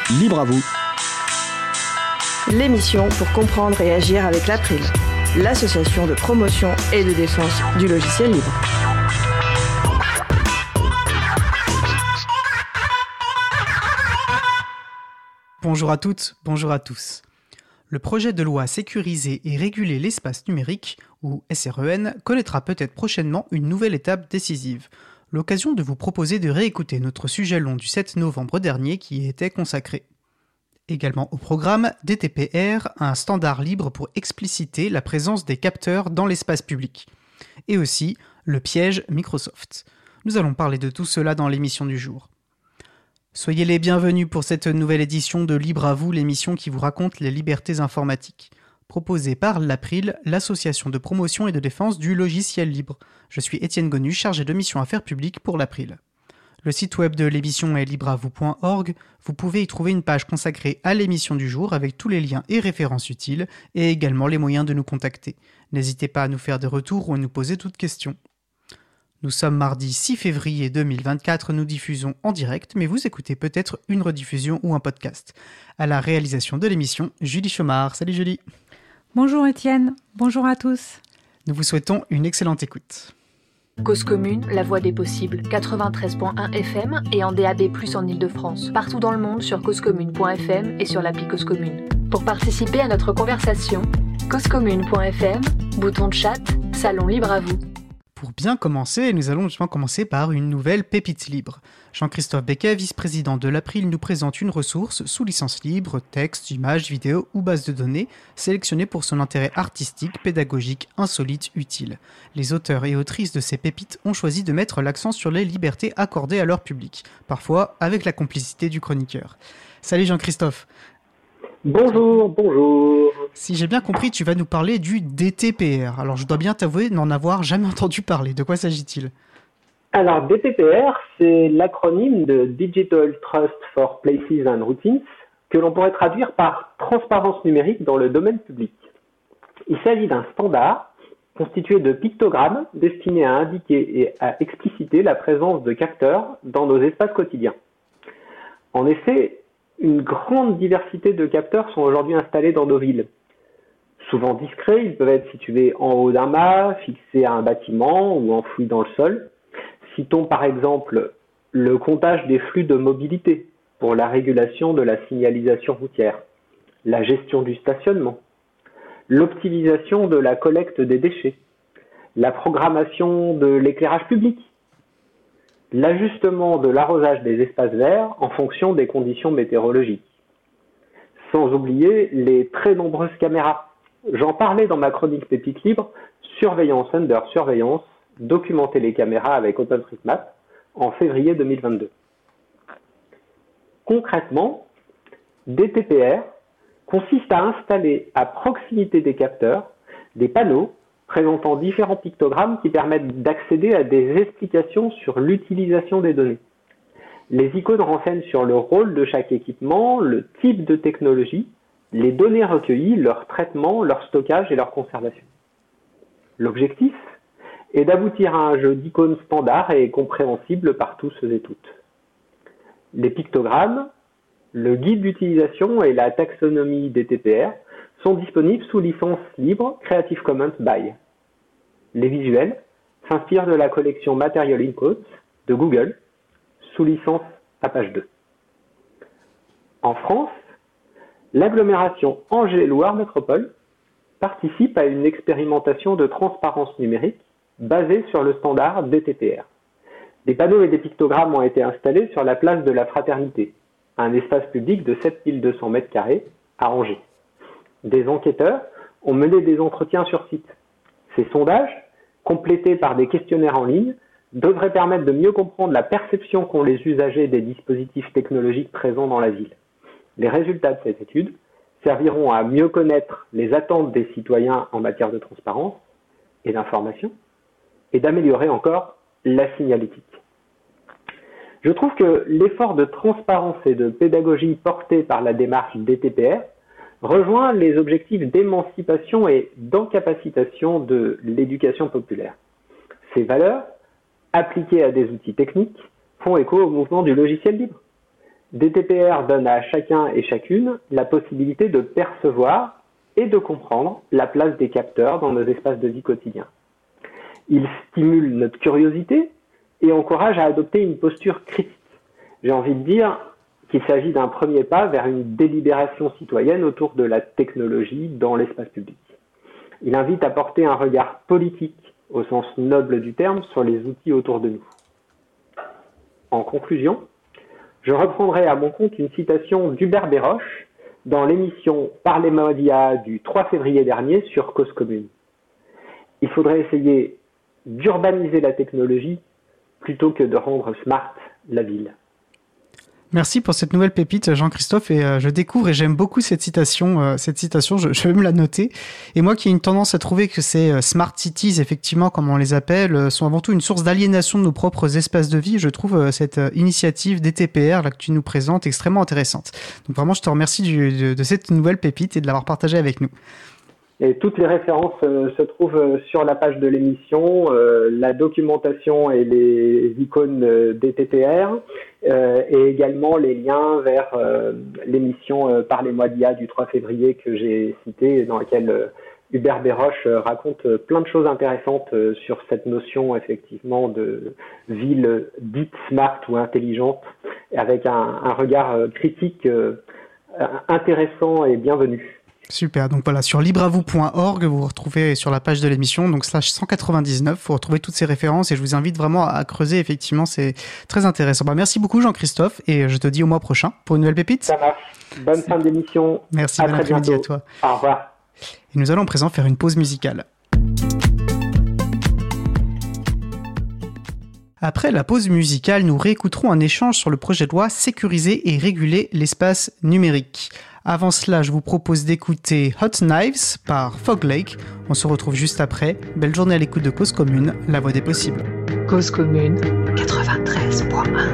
Libre à vous. L'émission pour comprendre et agir avec l'April, l'association de promotion et de défense du logiciel libre. Bonjour à toutes, bonjour à tous. Le projet de loi Sécuriser et réguler l'espace numérique, ou SREN, connaîtra peut-être prochainement une nouvelle étape décisive. L'occasion de vous proposer de réécouter notre sujet long du 7 novembre dernier qui y était consacré. Également au programme, DTPR, un standard libre pour expliciter la présence des capteurs dans l'espace public. Et aussi, le piège Microsoft. Nous allons parler de tout cela dans l'émission du jour. Soyez les bienvenus pour cette nouvelle édition de Libre à vous, l'émission qui vous raconte les libertés informatiques. Proposée par l'April, l'association de promotion et de défense du logiciel libre. Je suis Étienne Gonu, chargé de mission affaires publiques pour l'April. Le site web de l'émission est libreavou.org. Vous pouvez y trouver une page consacrée à l'émission du jour avec tous les liens et références utiles et également les moyens de nous contacter. N'hésitez pas à nous faire des retours ou à nous poser toutes questions. Nous sommes mardi 6 février 2024, nous diffusons en direct, mais vous écoutez peut-être une rediffusion ou un podcast. À la réalisation de l'émission, Julie Chomard. Salut Julie. Bonjour Étienne, bonjour à tous. Nous vous souhaitons une excellente écoute. Cause commune, la voix des possibles, 93.1 FM et en DAB+, en Ile-de-France. Partout dans le monde sur causecommune.fm et sur l'appli Cause Commune. Pour participer à notre conversation, causecommune.fm, bouton de chat, salon libre à vous. Pour bien commencer, nous allons justement commencer par une nouvelle pépite libre. Jean-Christophe Becquet, vice-président de l'April, nous présente une ressource sous licence libre, texte, images, vidéos ou base de données, sélectionnée pour son intérêt artistique, pédagogique, insolite, utile. Les auteurs et autrices de ces pépites ont choisi de mettre l'accent sur les libertés accordées à leur public, parfois avec la complicité du chroniqueur. Salut Jean-Christophe. Bonjour. Si j'ai bien compris, tu vas nous parler du DTPR. Alors je dois bien t'avouer n'en avoir jamais entendu parler. De quoi s'agit-il ? Alors DTPR, c'est l'acronyme de Digital Trust for Places and Routines, que l'on pourrait traduire par transparence numérique dans le domaine public. Il s'agit d'un standard constitué de pictogrammes destinés à indiquer et à expliciter la présence de capteurs dans nos espaces quotidiens. En effet, une grande diversité de capteurs sont aujourd'hui installés dans nos villes. Souvent discrets, ils peuvent être situés en haut d'un mât, fixés à un bâtiment ou enfouis dans le sol. Citons par exemple le comptage des flux de mobilité pour la régulation de la signalisation routière, la gestion du stationnement, l'optimisation de la collecte des déchets, la programmation de l'éclairage public, l'ajustement de l'arrosage des espaces verts en fonction des conditions météorologiques. Sans oublier les très nombreuses caméras. J'en parlais dans ma chronique Pépite Libre, Surveillance under surveillance, documenter les caméras avec OpenStreetMap en février 2022. Concrètement, DTPR consiste à installer à proximité des capteurs des panneaux présentant différents pictogrammes qui permettent d'accéder à des explications sur l'utilisation des données. Les icônes renseignent sur le rôle de chaque équipement, le type de technologie, les données recueillies, leur traitement, leur stockage et leur conservation. L'objectif est d'aboutir à un jeu d'icônes standard et compréhensible par tous et toutes. Les pictogrammes, le guide d'utilisation et la taxonomie DTPR sont disponibles sous licence libre Creative Commons by. Les visuels s'inspirent de la collection Material Inputs de Google, sous licence Apache 2. En France, l'agglomération Angers-Loire Métropole participe à une expérimentation de transparence numérique basée sur le standard DTPR. Des panneaux et des pictogrammes ont été installés sur la place de la Fraternité, un espace public de 7200 m² à Angers. Des enquêteurs ont mené des entretiens sur site. Ces sondages, complétés par des questionnaires en ligne, devraient permettre de mieux comprendre la perception qu'ont les usagers des dispositifs technologiques présents dans la ville. Les résultats de cette étude serviront à mieux connaître les attentes des citoyens en matière de transparence et d'information et d'améliorer encore la signalétique. Je trouve que l'effort de transparence et de pédagogie porté par la démarche DTPR rejoint les objectifs d'émancipation et d'encapacitation de l'éducation populaire. Ces valeurs, appliquées à des outils techniques, font écho au mouvement du logiciel libre. DTPR donne à chacun et chacune la possibilité de percevoir et de comprendre la place des capteurs dans nos espaces de vie quotidiens. Il stimule notre curiosité et encourage à adopter une posture critique. J'ai envie de dire qu'il s'agit d'un premier pas vers une délibération citoyenne autour de la technologie dans l'espace public. Il invite à porter un regard politique, au sens noble du terme, sur les outils autour de nous. En conclusion, je reprendrai à mon compte une citation d'Hubert Béroche dans l'émission Par les médias du 3 février dernier sur Cause Commune. Il faudrait essayer d'urbaniser la technologie plutôt que de rendre smart la ville. Merci pour cette nouvelle pépite, Jean-Christophe, et je découvre et j'aime beaucoup cette citation, je vais me la noter. Et moi qui ai une tendance à trouver que ces smart cities, effectivement, comme on les appelle, sont avant tout une source d'aliénation de nos propres espaces de vie, je trouve cette initiative DTPR là, que tu nous présentes extrêmement intéressante. Donc vraiment, je te remercie de cette nouvelle pépite et de l'avoir partagée avec nous. Et toutes les références se trouvent sur la page de l'émission, la documentation et les icônes DTPR, et également les liens vers l'émission Par les médias du 3 février que j'ai citée, dans laquelle Hubert Béroche raconte plein de choses intéressantes sur cette notion effectivement de ville dite smart ou intelligente, avec un regard critique intéressant et bienvenu. Super, donc voilà, sur libreavou.org, vous vous retrouvez sur la page de l'émission, donc /199, vous retrouvez toutes ces références et je vous invite vraiment à creuser, effectivement, c'est très intéressant. Merci beaucoup Jean-Christophe et je te dis au mois prochain pour une nouvelle pépite. Ça marche, bonne fin d'émission. Merci, bon après-midi à toi. Au revoir. Et nous allons à présent faire une pause musicale. Après la pause musicale, nous réécouterons un échange sur le projet de loi sécuriser et réguler l'espace numérique. Avant cela, je vous propose d'écouter Hot Knives par Fog Lake. On se retrouve juste après. Belle journée à l'écoute de Cause Commune, la voix des possibles. Cause Commune 93.1.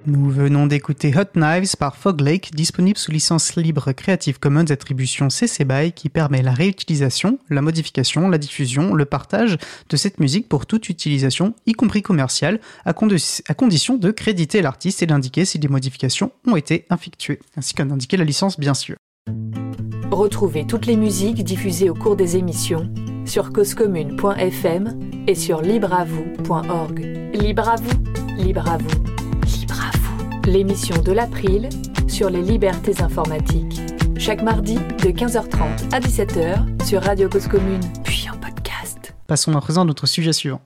Nous venons d'écouter Hot Knives par Fog Lake, disponible sous licence libre Creative Commons Attribution CC BY, qui permet la réutilisation, la modification, la diffusion, le partage de cette musique pour toute utilisation, y compris commerciale, à condition de créditer l'artiste et d'indiquer si des modifications ont été effectuées, ainsi qu'à indiquer la licence bien sûr. Retrouvez toutes les musiques diffusées au cours des émissions sur causecommune.fm et sur libreavou.org. Libre à vous, libre à vous, libre à vous. L'émission de l'April sur les libertés informatiques. Chaque mardi de 15h30 à 17h sur Radio Cause Commune, puis en podcast. Passons à présent à notre sujet suivant.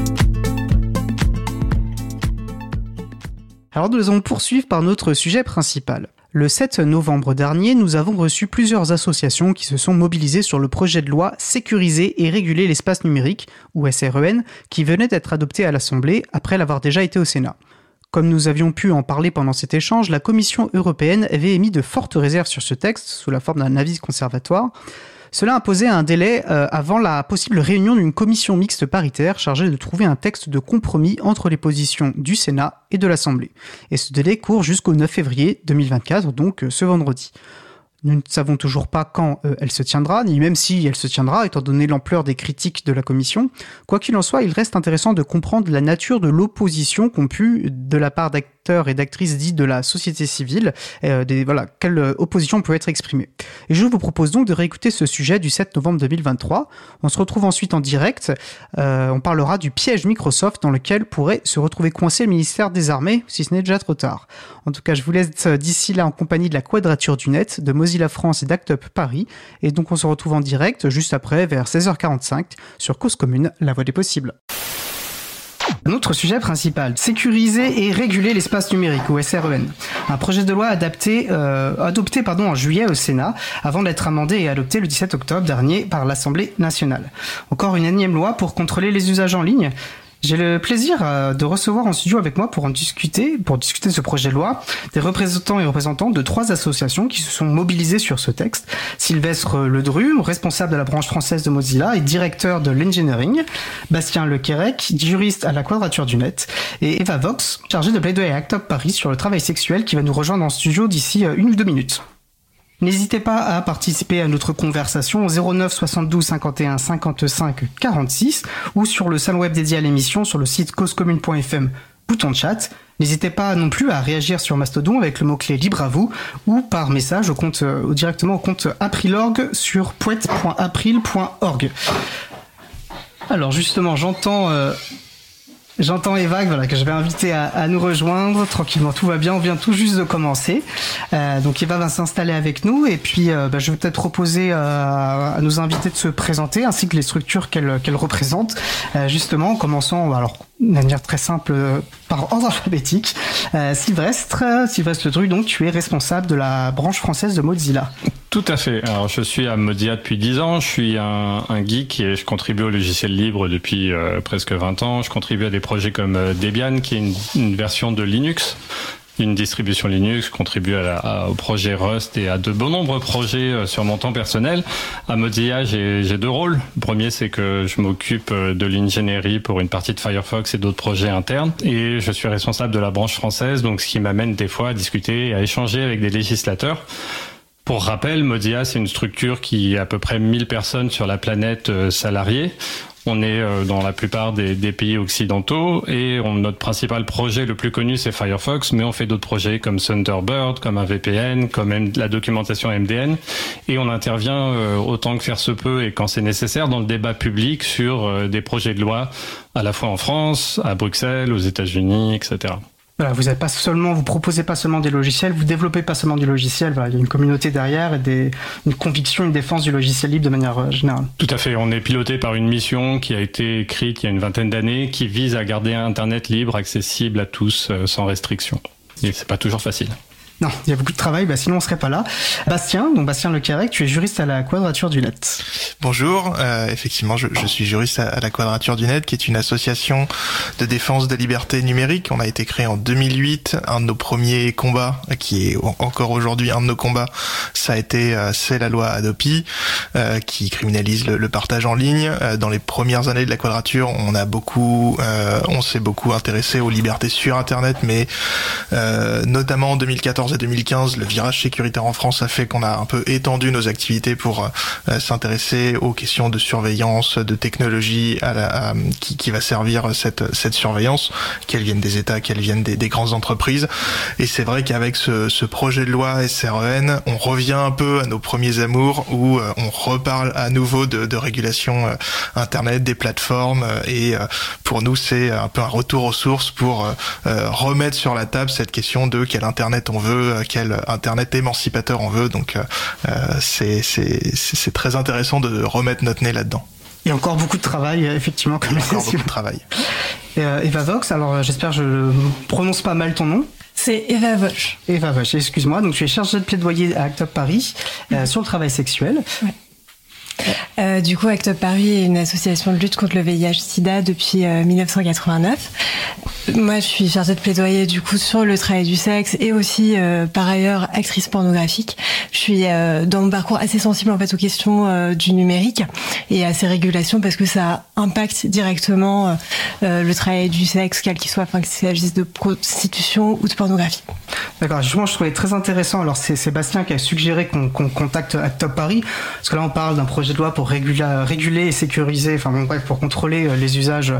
Alors nous allons poursuivre par notre sujet principal. Le 7 novembre dernier, nous avons reçu plusieurs associations qui se sont mobilisées sur le projet de loi Sécuriser et réguler l'espace numérique, ou SREN, qui venait d'être adopté à l'Assemblée après l'avoir déjà été au Sénat. Comme nous avions pu en parler pendant cet échange, la Commission européenne avait émis de fortes réserves sur ce texte, sous la forme d'un avis conservatoire. Cela imposait un délai avant la possible réunion d'une commission mixte paritaire chargée de trouver un texte de compromis entre les positions du Sénat et de l'Assemblée. Et ce délai court jusqu'au 9 février 2024, donc ce vendredi. Nous ne savons toujours pas quand elle se tiendra, ni même si elle se tiendra, étant donné l'ampleur des critiques de la Commission. Quoi qu'il en soit, il reste intéressant de comprendre la nature de l'opposition qu'ont pu, de la part d'acteurs et d'actrices dits de la société civile, quelle opposition peut être exprimée. Et je vous propose donc de réécouter ce sujet du 7 novembre 2023. On se retrouve ensuite en direct. On parlera du piège Microsoft dans lequel pourrait se retrouver coincé le ministère des Armées, si ce n'est déjà trop tard. En tout cas, je vous laisse d'ici là en compagnie de la Quadrature du Net, de Mozilla France et d'Act Up Paris. Et donc on se retrouve en direct juste après, vers 16h45, sur Cause Commune, la voie des possibles. Notre sujet principal, sécuriser et réguler l'espace numérique, ou SREN. Un projet de loi adopté en juillet au Sénat, avant d'être amendé et adopté le 17 octobre dernier par l'Assemblée nationale. Encore une énième loi pour contrôler les usages en ligne. J'ai le plaisir de recevoir en studio avec moi pour discuter de ce projet de loi, des représentants et représentantes de 3 associations qui se sont mobilisées sur ce texte. Sylvestre Ledru, responsable de la branche française de Mozilla et directeur de l'engineering, Bastien Lequérec, juriste à la Quadrature du Net, et Eva Vox, chargée de plaidoyer à Act Up Paris sur le travail sexuel, qui va nous rejoindre en studio d'ici 1 ou 2 minutes. N'hésitez pas à participer à notre conversation au 09 72 51 55 46 ou sur le salon web dédié à l'émission sur le site causecommune.fm, bouton de chat. N'hésitez pas non plus à réagir sur Mastodon avec le mot-clé libre à vous ou par message directement au compte Aprilorg sur poète.april.org. Alors justement, J'entends Eva, que je vais inviter à nous rejoindre tranquillement. Tout va bien, on vient tout juste de commencer. Donc Eva va s'installer avec nous et puis je vais peut-être proposer à nos invités de se présenter ainsi que les structures qu'elles représentent. Justement, en commençant de manière très simple par ordre alphabétique. Sylvestre Ledru, donc tu es responsable de la branche française de Mozilla. Tout à fait. Alors, je suis à Mozilla depuis 10 ans. Je suis un geek et je contribue au logiciel libre depuis presque 20 ans. Je contribue à des projets comme Debian, qui est une version de Linux, une distribution Linux. Je contribue au projet Rust et à de bon nombreux projets sur mon temps personnel. À Mozilla, j'ai 2 rôles. Le premier, c'est que je m'occupe de l'ingénierie pour une partie de Firefox et d'autres projets internes. Et je suis responsable de la branche française, donc ce qui m'amène des fois à discuter et à échanger avec des législateurs. Pour rappel, Mozilla, c'est une structure qui a à peu près 1000 personnes sur la planète salariées. On est dans la plupart des pays occidentaux et notre principal projet le plus connu, c'est Firefox, mais on fait d'autres projets comme Thunderbird, comme un VPN, comme la documentation MDN. Et on intervient autant que faire se peut et quand c'est nécessaire dans le débat public sur des projets de loi à la fois en France, à Bruxelles, aux États-Unis, etc. Voilà, vous proposez pas seulement des logiciels, vous développez pas seulement du logiciel, il y a une communauté derrière et une conviction, une défense du logiciel libre de manière générale. Tout à fait, on est piloté par une mission qui a été écrite il y a une vingtaine d'années, qui vise à garder Internet libre, accessible à tous, sans restriction. Et c'est pas toujours facile. Non, il y a beaucoup de travail, sinon on serait pas là. Bastien Lecarec, tu es juriste à la Quadrature du Net. Bonjour, effectivement, je suis juriste à la Quadrature du Net, qui est une association de défense des libertés numériques. On a été créé en 2008. Un de nos premiers combats, qui est encore aujourd'hui un de nos combats, c'est la loi Hadopi, qui criminalise le partage en ligne. Dans les premières années de la Quadrature, on s'est beaucoup intéressé aux libertés sur Internet, mais notamment en 2014 et 2015, le virage sécuritaire en France a fait qu'on a un peu étendu nos activités pour s'intéresser aux questions de surveillance, de technologie qui va servir cette surveillance, qu'elle vienne des États, qu'elle vienne des grandes entreprises. Et c'est vrai qu'avec ce projet de loi SREN, on revient un peu à nos premiers amours, où on reparle à nouveau de régulation Internet, des plateformes, et pour nous c'est un peu un retour aux sources pour remettre sur la table cette question de quel Internet on veut, quel Internet émancipateur on veut. Donc c'est très intéressant de remettre notre nez là-dedans. Il y a encore beaucoup de travail, effectivement. Encore beaucoup de travail. Eva Vox, alors j'espère que je ne prononce pas mal ton nom. C'est Eva Vox. Eva Vox, excuse-moi. Donc tu es chargée de plaidoyer à ACT UP Paris sur le travail sexuel. Ouais. Du coup, ACT UP Paris est une association de lutte contre le VIH/SIDA depuis 1989. Moi, je suis chargée de plaidoyer du coup sur le travail du sexe et aussi par ailleurs actrice pornographique. Je suis dans mon parcours assez sensible en fait aux questions du numérique et à ces régulations parce que ça impacte directement le travail du sexe, quel qu'il soit, qu'il s'agisse de prostitution ou de pornographie. D'accord, justement, je trouvais très intéressant. Alors, c'est Sébastien qui a suggéré qu'on contacte ACT UP Paris, parce que là, on parle d'un projet de loi pour réguler et sécuriser, pour contrôler les usages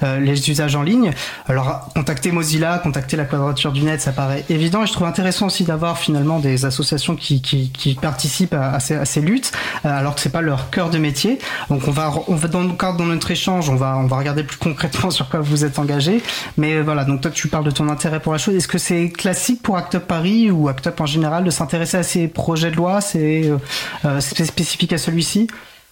en ligne. Alors, contacter Mozilla, contacter la Quadrature du Net, ça paraît évident. Et je trouve intéressant aussi d'avoir finalement des associations qui participent à ces luttes, alors que c'est pas leur cœur de métier. Donc, on va dans notre échange, on va regarder plus concrètement sur quoi vous êtes engagés. Mais voilà, donc toi, tu parles de ton intérêt pour la chose. Est-ce que c'est classique pour ACT UP Paris ou ACT UP en général de s'intéresser à ces projets de loi? C'est spécifique à celui-ci?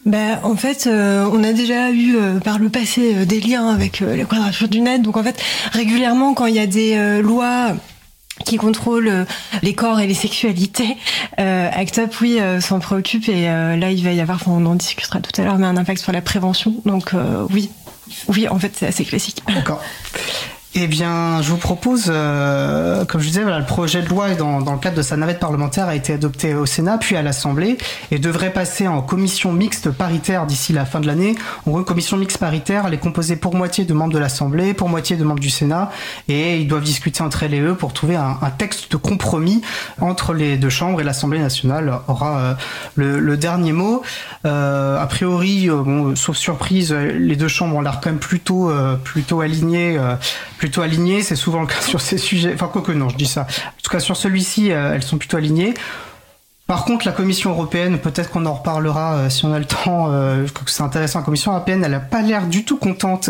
En fait, on a déjà eu par le passé des liens avec la Quadrature du Net. Donc en fait, régulièrement, quand il y a des lois qui contrôlent les corps et les sexualités, ACT UP, oui, s'en préoccupe. Et là, il va y avoir, on en discutera tout à l'heure, mais un impact sur la prévention. Donc oui, en fait, c'est assez classique. D'accord. Eh bien, je vous propose, comme je disais, le projet de loi dans le cadre de sa navette parlementaire a été adopté au Sénat, puis à l'Assemblée, et devrait passer en commission mixte paritaire d'ici la fin de l'année. En gros, une commission mixte paritaire, elle est composée pour moitié de membres de l'Assemblée, pour moitié de membres du Sénat, et ils doivent discuter entre elles et eux pour trouver un texte de compromis entre les deux chambres, et l'Assemblée nationale aura le dernier mot. A priori, sauf surprise, les deux chambres ont l'air quand même plutôt alignées. C'est souvent le cas sur ces sujets. Enfin, quoique non, je dis ça. En tout cas, sur celui-ci, elles sont plutôt alignées. Par contre, la Commission européenne, peut-être qu'on en reparlera si on a le temps, que c'est intéressant, la Commission européenne, elle n'a pas l'air du tout contente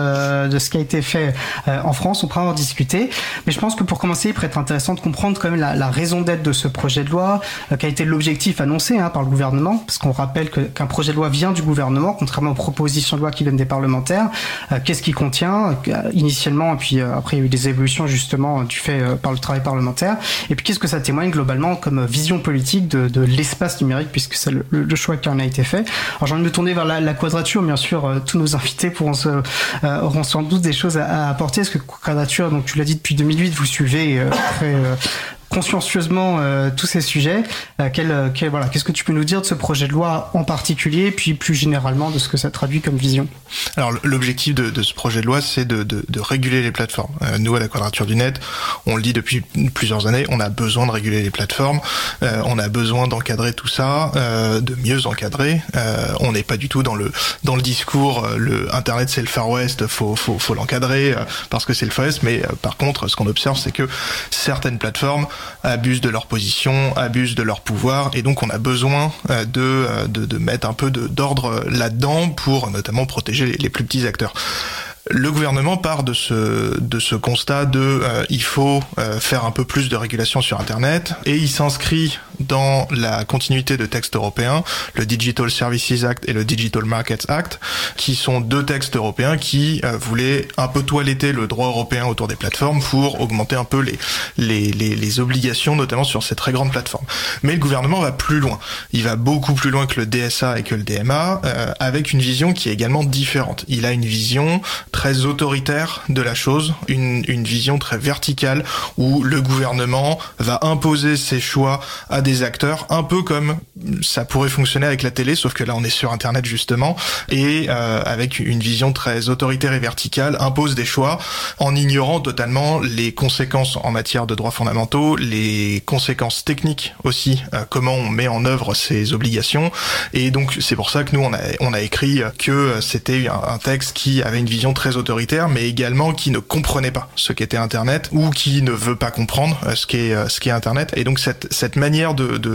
de ce qui a été fait en France, on pourra en discuter. Mais je pense que pour commencer, il pourrait être intéressant de comprendre quand même la raison d'être de ce projet de loi, qui a été l'objectif annoncé par le gouvernement, parce qu'on rappelle qu'un projet de loi vient du gouvernement, contrairement aux propositions de loi qui viennent des parlementaires. Qu'est-ce qu'il contient initialement, et puis après il y a eu des évolutions justement du fait par le travail parlementaire. Et puis qu'est-ce que ça témoigne globalement comme vision politique de l'espace numérique, puisque c'est le choix qui en a été fait. Alors j'ai envie de me tourner vers la Quadrature, bien sûr, tous nos invités auront sans doute des choses à apporter, parce que Quadrature, donc tu l'as dit depuis 2008, vous suivez très consciencieusement tous ces sujets. Qu'est-ce que tu peux nous dire de ce projet de loi en particulier, puis plus généralement de ce que ça traduit comme vision? Alors l'objectif de ce projet de loi, c'est de réguler les plateformes. Nous, à la Quadrature du Net, on le dit depuis plusieurs années, on a besoin de réguler les plateformes, on a besoin d'encadrer tout ça, de mieux encadrer. On n'est pas du tout dans le discours, le Internet c'est le Far West, faut l'encadrer parce que c'est le Far West, mais par contre, ce qu'on observe, c'est que certaines plateformes abusent de leur position, abusent de leur pouvoir, et donc on a besoin de mettre un peu d'ordre là-dedans pour notamment protéger les plus petits acteurs. Le gouvernement part de ce constat il faut faire un peu plus de régulation sur Internet, et il s'inscrit dans la continuité de textes européens, le Digital Services Act et le Digital Markets Act, qui sont 2 textes européens qui voulaient un peu toiletter le droit européen autour des plateformes pour augmenter un peu les obligations, notamment sur ces très grandes plateformes. Mais le gouvernement va plus loin. Il va beaucoup plus loin que le DSA et que le DMA, avec une vision qui est également différente. Il a une vision très autoritaire de la chose, une vision très verticale où le gouvernement va imposer ses choix à des acteurs, un peu comme ça pourrait fonctionner avec la télé, sauf que là on est sur Internet justement, et avec une vision très autoritaire et verticale, impose des choix en ignorant totalement les conséquences en matière de droits fondamentaux, les conséquences techniques aussi, comment on met en œuvre ces obligations. Et donc c'est pour ça que nous on a écrit que c'était un texte qui avait une vision très autoritaire, mais également qui ne comprenait pas ce qu'était Internet, ou qui ne veut pas comprendre ce qu'est Internet. Et donc cette manière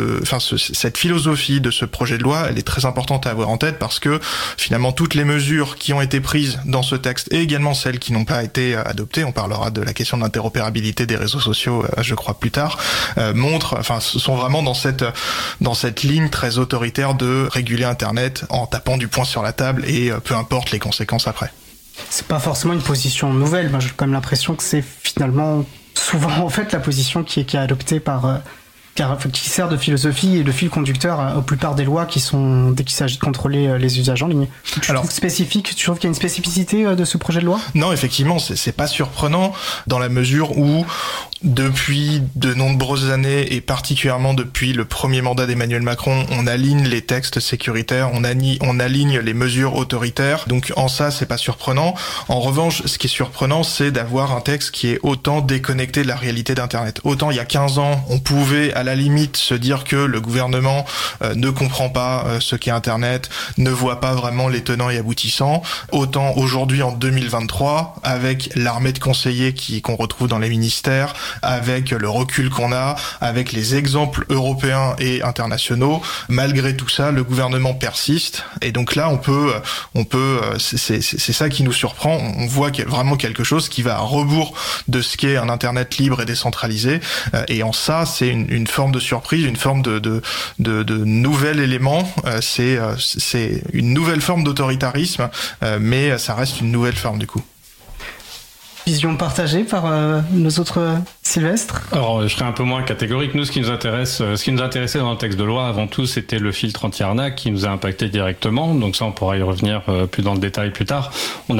cette philosophie de ce projet de loi, elle est très importante à avoir en tête, parce que finalement toutes les mesures qui ont été prises dans ce texte, et également celles qui n'ont pas été adoptées, on parlera de la question de l'interopérabilité des réseaux sociaux je crois plus tard, sont vraiment dans cette ligne très autoritaire de réguler Internet en tapant du poing sur la table, et peu importe les conséquences après. C'est pas forcément une position nouvelle. Moi, j'ai quand même l'impression que c'est finalement souvent en fait la position qui est adoptée qui sert de philosophie et de fil conducteur aux plupart des lois dès qu'il s'agit de contrôler les usages en ligne. Tu trouves qu'il y a une spécificité de ce projet de loi ? Non, effectivement, c'est pas surprenant, dans la mesure où depuis de nombreuses années, et particulièrement depuis le premier mandat d'Emmanuel Macron, on aligne les textes sécuritaires, on aligne les mesures autoritaires. Donc en ça, c'est pas surprenant. En revanche, ce qui est surprenant, c'est d'avoir un texte qui est autant déconnecté de la réalité d'Internet. Autant il y a 15 ans, on pouvait à la limite se dire que le gouvernement ne comprend pas ce qu'est Internet, ne voit pas vraiment les tenants et aboutissants. Autant aujourd'hui, en 2023, avec l'armée de conseillers qu'on retrouve dans les ministères, avec le recul qu'on a, avec les exemples européens et internationaux, malgré tout ça, le gouvernement persiste. Et donc là, c'est ça qui nous surprend. On voit qu'il y a vraiment quelque chose qui va à rebours de ce qu'est un Internet libre et décentralisé. Et en ça, c'est une forme de surprise, une forme de nouvel élément. C'est une nouvelle forme d'autoritarisme, mais ça reste une nouvelle forme du coup. Vision partagée par nos autres Sylvestre ? Alors, je serais un peu moins catégorique. Nous, ce qui nous intéressait dans le texte de loi, avant tout, c'était le filtre anti-arnaque qui nous a impacté directement. Donc ça, on pourra y revenir plus dans le détail plus tard. On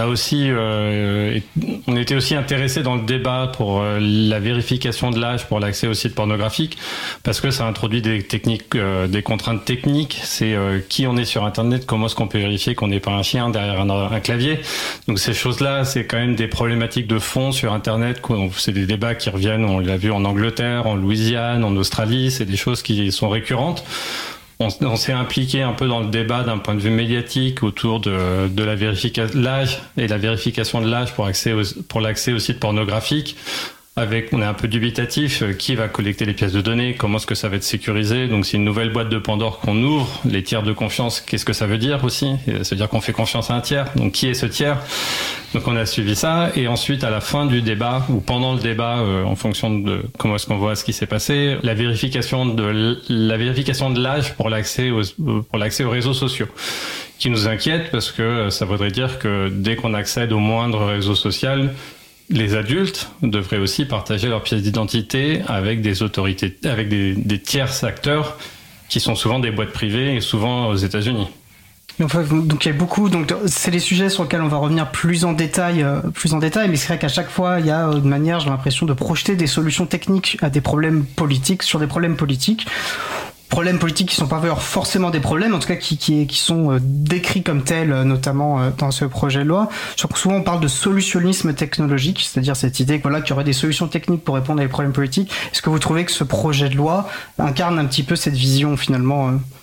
était aussi intéressés dans le débat pour la vérification de l'âge pour l'accès aux sites pornographiques, parce que ça introduit des contraintes techniques. C'est qui on est sur Internet, comment est-ce qu'on peut vérifier qu'on n'est pas un chien derrière un clavier. Donc ces choses-là, c'est quand même des problématiques de fond sur Internet. C'est des débats qui reviennent, on l'a vu en Angleterre, en Louisiane, en Australie, c'est des choses qui sont récurrentes. On s'est impliqué un peu dans le débat d'un point de vue médiatique autour de la vérification de l'âge et la vérification de l'âge pour l'accès aux sites pornographiques. On est un peu dubitatif, qui va collecter les pièces de données, comment est-ce que ça va être sécurisé. Donc c'est une nouvelle boîte de Pandore qu'on ouvre, les tiers de confiance, qu'est-ce que ça veut dire aussi ? Ça veut dire qu'on fait confiance à un tiers, donc qui est ce tiers ? Donc on a suivi ça, et ensuite à la fin du débat, ou pendant le débat, en fonction de comment est-ce qu'on voit ce qui s'est passé, la vérification de l'âge pour l'accès aux réseaux sociaux, qui nous inquiète parce que ça voudrait dire que dès qu'on accède au moindre réseau social, les adultes devraient aussi partager leurs pièces d'identité avec des autorités, avec des tiers acteurs qui sont souvent des boîtes privées et souvent aux États-Unis. Donc il y a beaucoup, c'est les sujets sur lesquels on va revenir plus en détail, mais c'est vrai qu'à chaque fois il y a une manière, j'ai l'impression, de projeter des solutions techniques à des problèmes politiques sur des problèmes politiques. Problèmes politiques qui sont pas forcément des problèmes, en tout cas qui sont décrits comme tels, notamment dans ce projet de loi. Souvent on parle de solutionnisme technologique, c'est-à-dire cette idée qu'il y aurait des solutions techniques pour répondre à des problèmes politiques. Est-ce que vous trouvez que ce projet de loi incarne un petit peu cette vision finalement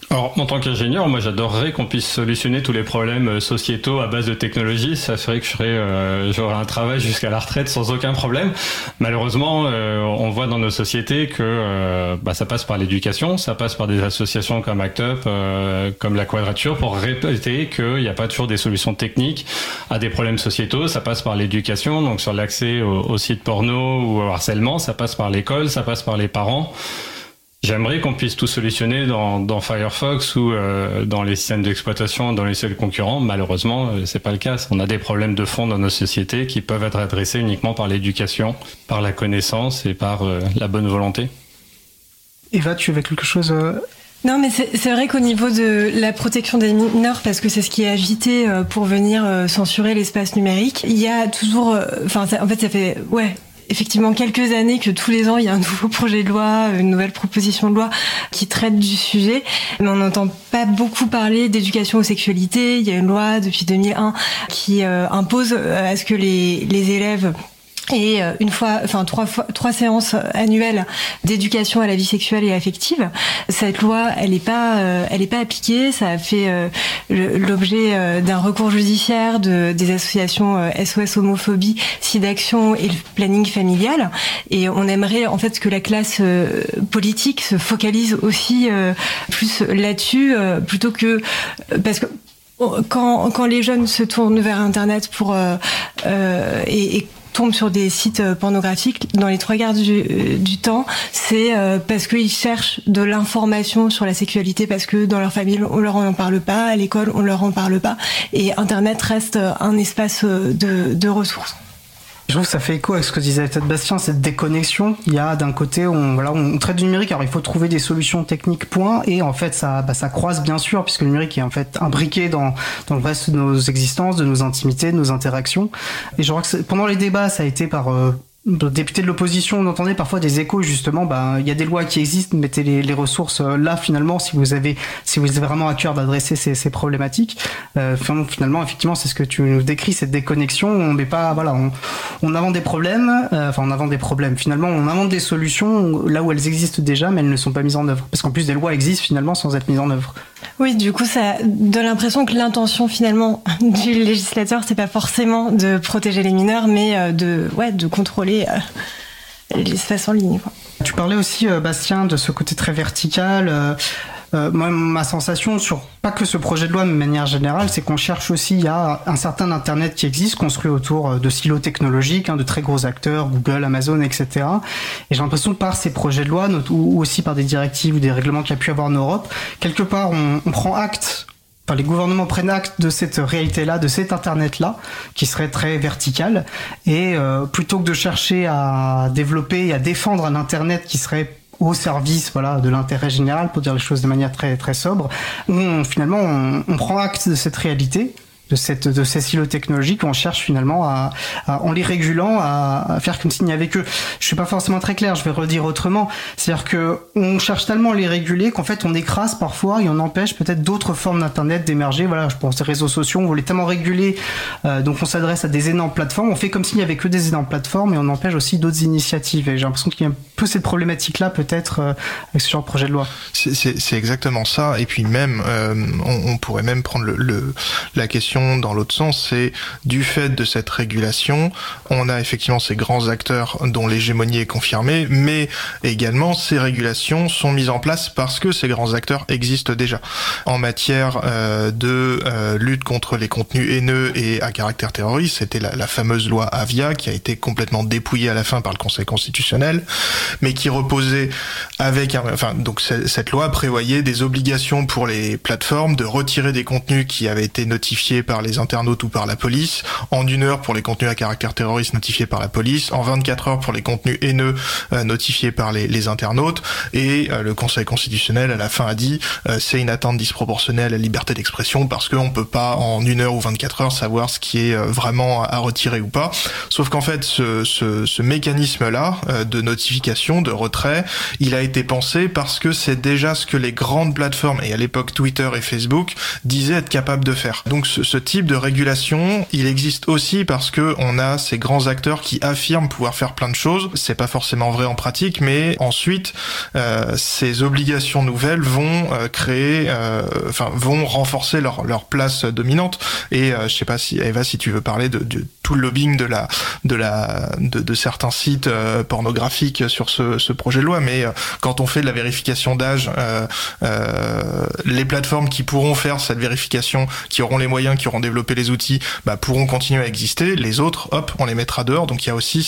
Alors, en tant qu'ingénieur, moi, j'adorerais qu'on puisse solutionner tous les problèmes sociétaux à base de technologie. Ça ferait que j'aurais un travail jusqu'à la retraite sans aucun problème. Malheureusement, on voit dans nos sociétés que ça passe par l'éducation, ça passe par des associations comme ACT UP, comme la Quadrature, pour répéter qu'il n'y a pas toujours des solutions techniques à des problèmes sociétaux. Ça passe par l'éducation, donc sur l'accès aux sites porno ou au harcèlement. Ça passe par l'école, ça passe par les parents. J'aimerais qu'on puisse tout solutionner dans Firefox ou dans les systèmes d'exploitation, dans les seuls concurrents. Malheureusement, c'est pas le cas. On a des problèmes de fond dans nos sociétés qui peuvent être adressés uniquement par l'éducation, par la connaissance et par la bonne volonté. Eva, tu avais quelque chose Non, mais c'est vrai qu'au niveau de la protection des mineurs, parce que c'est ce qui est agité pour venir censurer l'espace numérique, il y a toujours... ça fait... effectivement quelques années que tous les ans il y a un nouveau projet de loi, une nouvelle proposition de loi qui traite du sujet, mais on n'entend pas beaucoup parler d'éducation aux sexualités. Il y a une loi depuis 2001 qui impose à ce que les élèves et trois séances annuelles d'éducation à la vie sexuelle et affective. Cette loi, elle est pas appliquée. Ça a fait l'objet d'un recours judiciaire des associations SOS Homophobie, SIDAction et le planning familial. Et on aimerait en fait que la classe politique se focalise aussi plus là-dessus, plutôt que parce que quand les jeunes se tournent vers Internet pour et tombent sur des sites pornographiques, dans les 3/4 du temps, c'est parce qu'ils cherchent de l'information sur la sexualité, parce que dans leur famille on leur en parle pas, à l'école on leur en parle pas, et Internet reste un espace de ressources. Je trouve que ça fait écho avec ce que disait peut-être Bastien, cette déconnexion. Il y a d'un côté, on traite du numérique, alors il faut trouver des solutions techniques, point, et en fait ça croise bien sûr, puisque le numérique est en fait imbriqué dans le reste de nos existences, de nos intimités, de nos interactions. Et je crois que pendant les débats, ça a été par députés de l'opposition, on entendait parfois des échos justement, il y a des lois qui existent, mettez les ressources là finalement si vous avez vraiment à cœur d'adresser ces problématiques. Finalement effectivement c'est ce que tu nous décris, cette déconnexion, on met pas, on invente des problèmes, finalement on invente des solutions là où elles existent déjà mais elles ne sont pas mises en œuvre, parce qu'en plus des lois existent finalement sans être mises en œuvre. Oui, du coup, ça donne l'impression que l'intention finalement du législateur, c'est pas forcément de protéger les mineurs, mais de contrôler l'espace en ligne, quoi. Tu parlais aussi, Bastien, de ce côté très vertical. Moi, ma sensation sur pas que ce projet de loi, mais de manière générale, c'est qu'on cherche aussi, il y a un certain Internet qui existe, construit autour de silos technologiques, de très gros acteurs, Google, Amazon, etc. Et j'ai l'impression que par ces projets de loi, ou aussi par des directives ou des règlements qu'il y a pu avoir en Europe, quelque part, on prend acte, les gouvernements prennent acte de cette réalité-là, de cet Internet-là, qui serait très vertical, et plutôt que de chercher à développer et à défendre un Internet qui serait au service de l'intérêt général, pour dire les choses de manière très très sobre, on prend acte de cette réalité, de ces silos technologiques, on cherche finalement en les régulant à faire comme s'il n'y avait que, je suis pas forcément très clair, je vais redire autrement, c'est-à-dire que on cherche tellement à les réguler qu'en fait on écrase parfois et on empêche peut-être d'autres formes d'internet d'émerger. Je pense aux réseaux sociaux, on voulait tellement réguler, donc on s'adresse à des énormes plateformes, on fait comme s'il n'y avait que des énormes plateformes et on empêche aussi d'autres initiatives, et j'ai l'impression qu'il y a un peu cette problématique-là peut-être avec ce genre de projet de loi. C'est exactement ça, et puis même on pourrait même prendre la question dans l'autre sens, c'est du fait de cette régulation, on a effectivement ces grands acteurs dont l'hégémonie est confirmée, mais également ces régulations sont mises en place parce que ces grands acteurs existent déjà. En matière de lutte contre les contenus haineux et à caractère terroriste, c'était la fameuse loi Avia qui a été complètement dépouillée à la fin par le Conseil constitutionnel, mais qui reposait donc cette loi prévoyait des obligations pour les plateformes de retirer des contenus qui avaient été notifiés par les internautes ou par la police, en 1 heure pour les contenus à caractère terroriste notifiés par la police, en 24 heures pour les contenus haineux notifiés par les internautes, et le Conseil constitutionnel à la fin a dit c'est une atteinte disproportionnée à la liberté d'expression parce qu'on peut pas en 1 heure ou 24 heures savoir ce qui est vraiment à retirer ou pas. Sauf qu'en fait ce mécanisme-là de notification, de retrait, il a été pensé parce que c'est déjà ce que les grandes plateformes, et à l'époque Twitter et Facebook, disaient être capables de faire. Donc ce type de régulation, il existe aussi parce que on a ces grands acteurs qui affirment pouvoir faire plein de choses. C'est pas forcément vrai en pratique, mais ensuite, ces obligations nouvelles vont vont renforcer leur place dominante. Et je sais pas si Eva, si tu veux parler de tout le lobbying de certains sites pornographiques sur ce projet de loi, mais quand on fait de la vérification d'âge, les plateformes qui pourront faire cette vérification, qui auront les moyens, qui auront développé les outils, pourront continuer à exister. Les autres, hop, on les mettra dehors. Donc il y a aussi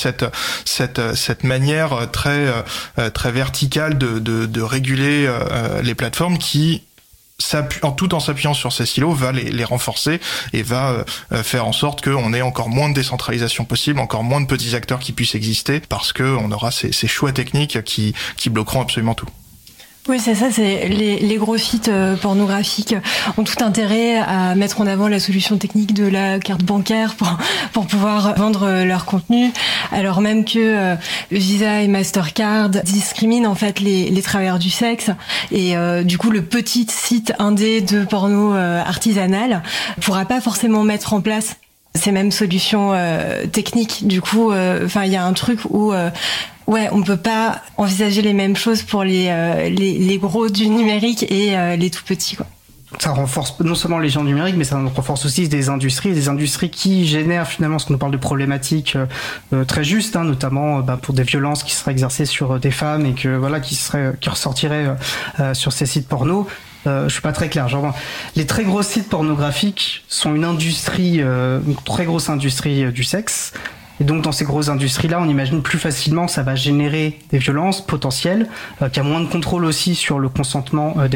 cette manière très verticale de réguler les plateformes qui, tout en s'appuyant sur ces silos, va les renforcer et va faire en sorte qu'on ait encore moins de décentralisation possible, encore moins de petits acteurs qui puissent exister, parce que on aura ces choix techniques qui bloqueront absolument tout. Oui, c'est ça, c'est les gros sites pornographiques ont tout intérêt à mettre en avant la solution technique de la carte bancaire pour pouvoir vendre leur contenu, alors même que Visa et Mastercard discriminent en fait les travailleurs du sexe, et du coup le petit site indé de porno artisanal pourra pas forcément mettre en place ces mêmes solutions techniques. Du coup, il y a un truc où on peut pas envisager les mêmes choses pour les gros du numérique et les tout petits, quoi. Ça renforce non seulement les géants numériques, mais ça renforce aussi des industries qui génèrent finalement ce qu'on nous parle de problématiques très justes, notamment pour des violences qui seraient exercées sur des femmes et qui ressortiraient sur ces sites porno. Je suis pas très clair. Genre, les très gros sites pornographiques sont une très grosse industrie du sexe. Et donc, dans ces grosses industries-là, on imagine plus facilement que ça va générer des violences potentielles, qu'il y a moins de contrôle aussi sur le consentement des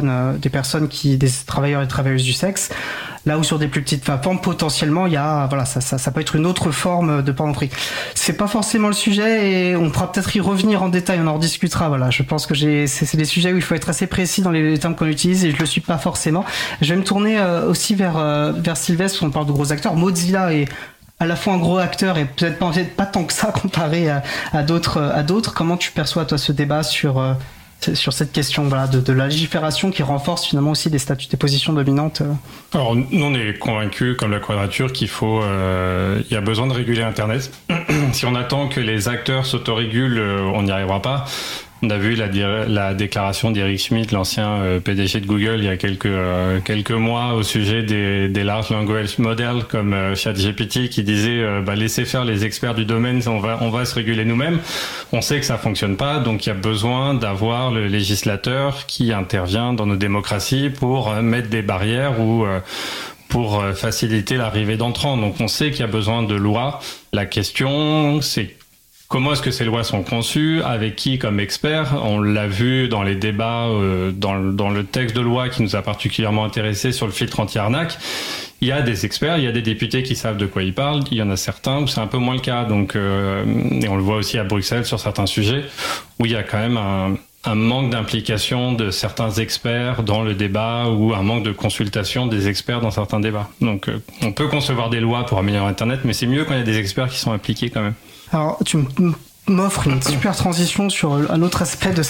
travailleurs et travailleuses du sexe. Là où sur des plus petites plateformes, potentiellement, il y a, ça peut être une autre forme de pornographie. C'est pas forcément le sujet et on pourra peut-être y revenir en détail, on en rediscutera. Voilà, je pense que c'est des sujets où il faut être assez précis dans les termes qu'on utilise et je le suis pas forcément. Je vais me tourner aussi vers Sylvestre, on parle de gros acteurs. Mozilla est à la fois un gros acteur et peut-être pas tant que ça comparé à d'autres. Comment tu perçois toi ce débat sur cette question de la légifération qui renforce finalement aussi des positions dominantes? Alors nous on est convaincus comme la Quadrature qu'il faut il y a besoin de réguler Internet. Si on attend que les acteurs s'autorégulent, on n'y arrivera pas. On a vu la déclaration d'Eric Schmidt, l'ancien PDG de Google, il y a quelques mois au sujet des large language models comme ChatGPT qui disait laissez faire les experts du domaine, on va se réguler nous-mêmes. On sait que ça fonctionne pas, donc il y a besoin d'avoir le législateur qui intervient dans nos démocraties pour mettre des barrières ou pour faciliter l'arrivée d'entrants. Donc on sait qu'il y a besoin de lois. La question, c'est comment est-ce que ces lois sont conçues? Avec qui comme expert? On l'a vu dans les débats, dans le texte de loi qui nous a particulièrement intéressés sur le filtre anti-arnaque. Il y a des experts, il y a des députés qui savent de quoi ils parlent. Il y en a certains où c'est un peu moins le cas. Donc, et on le voit aussi à Bruxelles sur certains sujets où il y a quand même un manque d'implication de certains experts dans le débat ou un manque de consultation des experts dans certains débats. Donc, on peut concevoir des lois pour améliorer Internet, mais c'est mieux quand il y a des experts qui sont impliqués quand même. Alors, tu m'offres une super transition sur un autre aspect de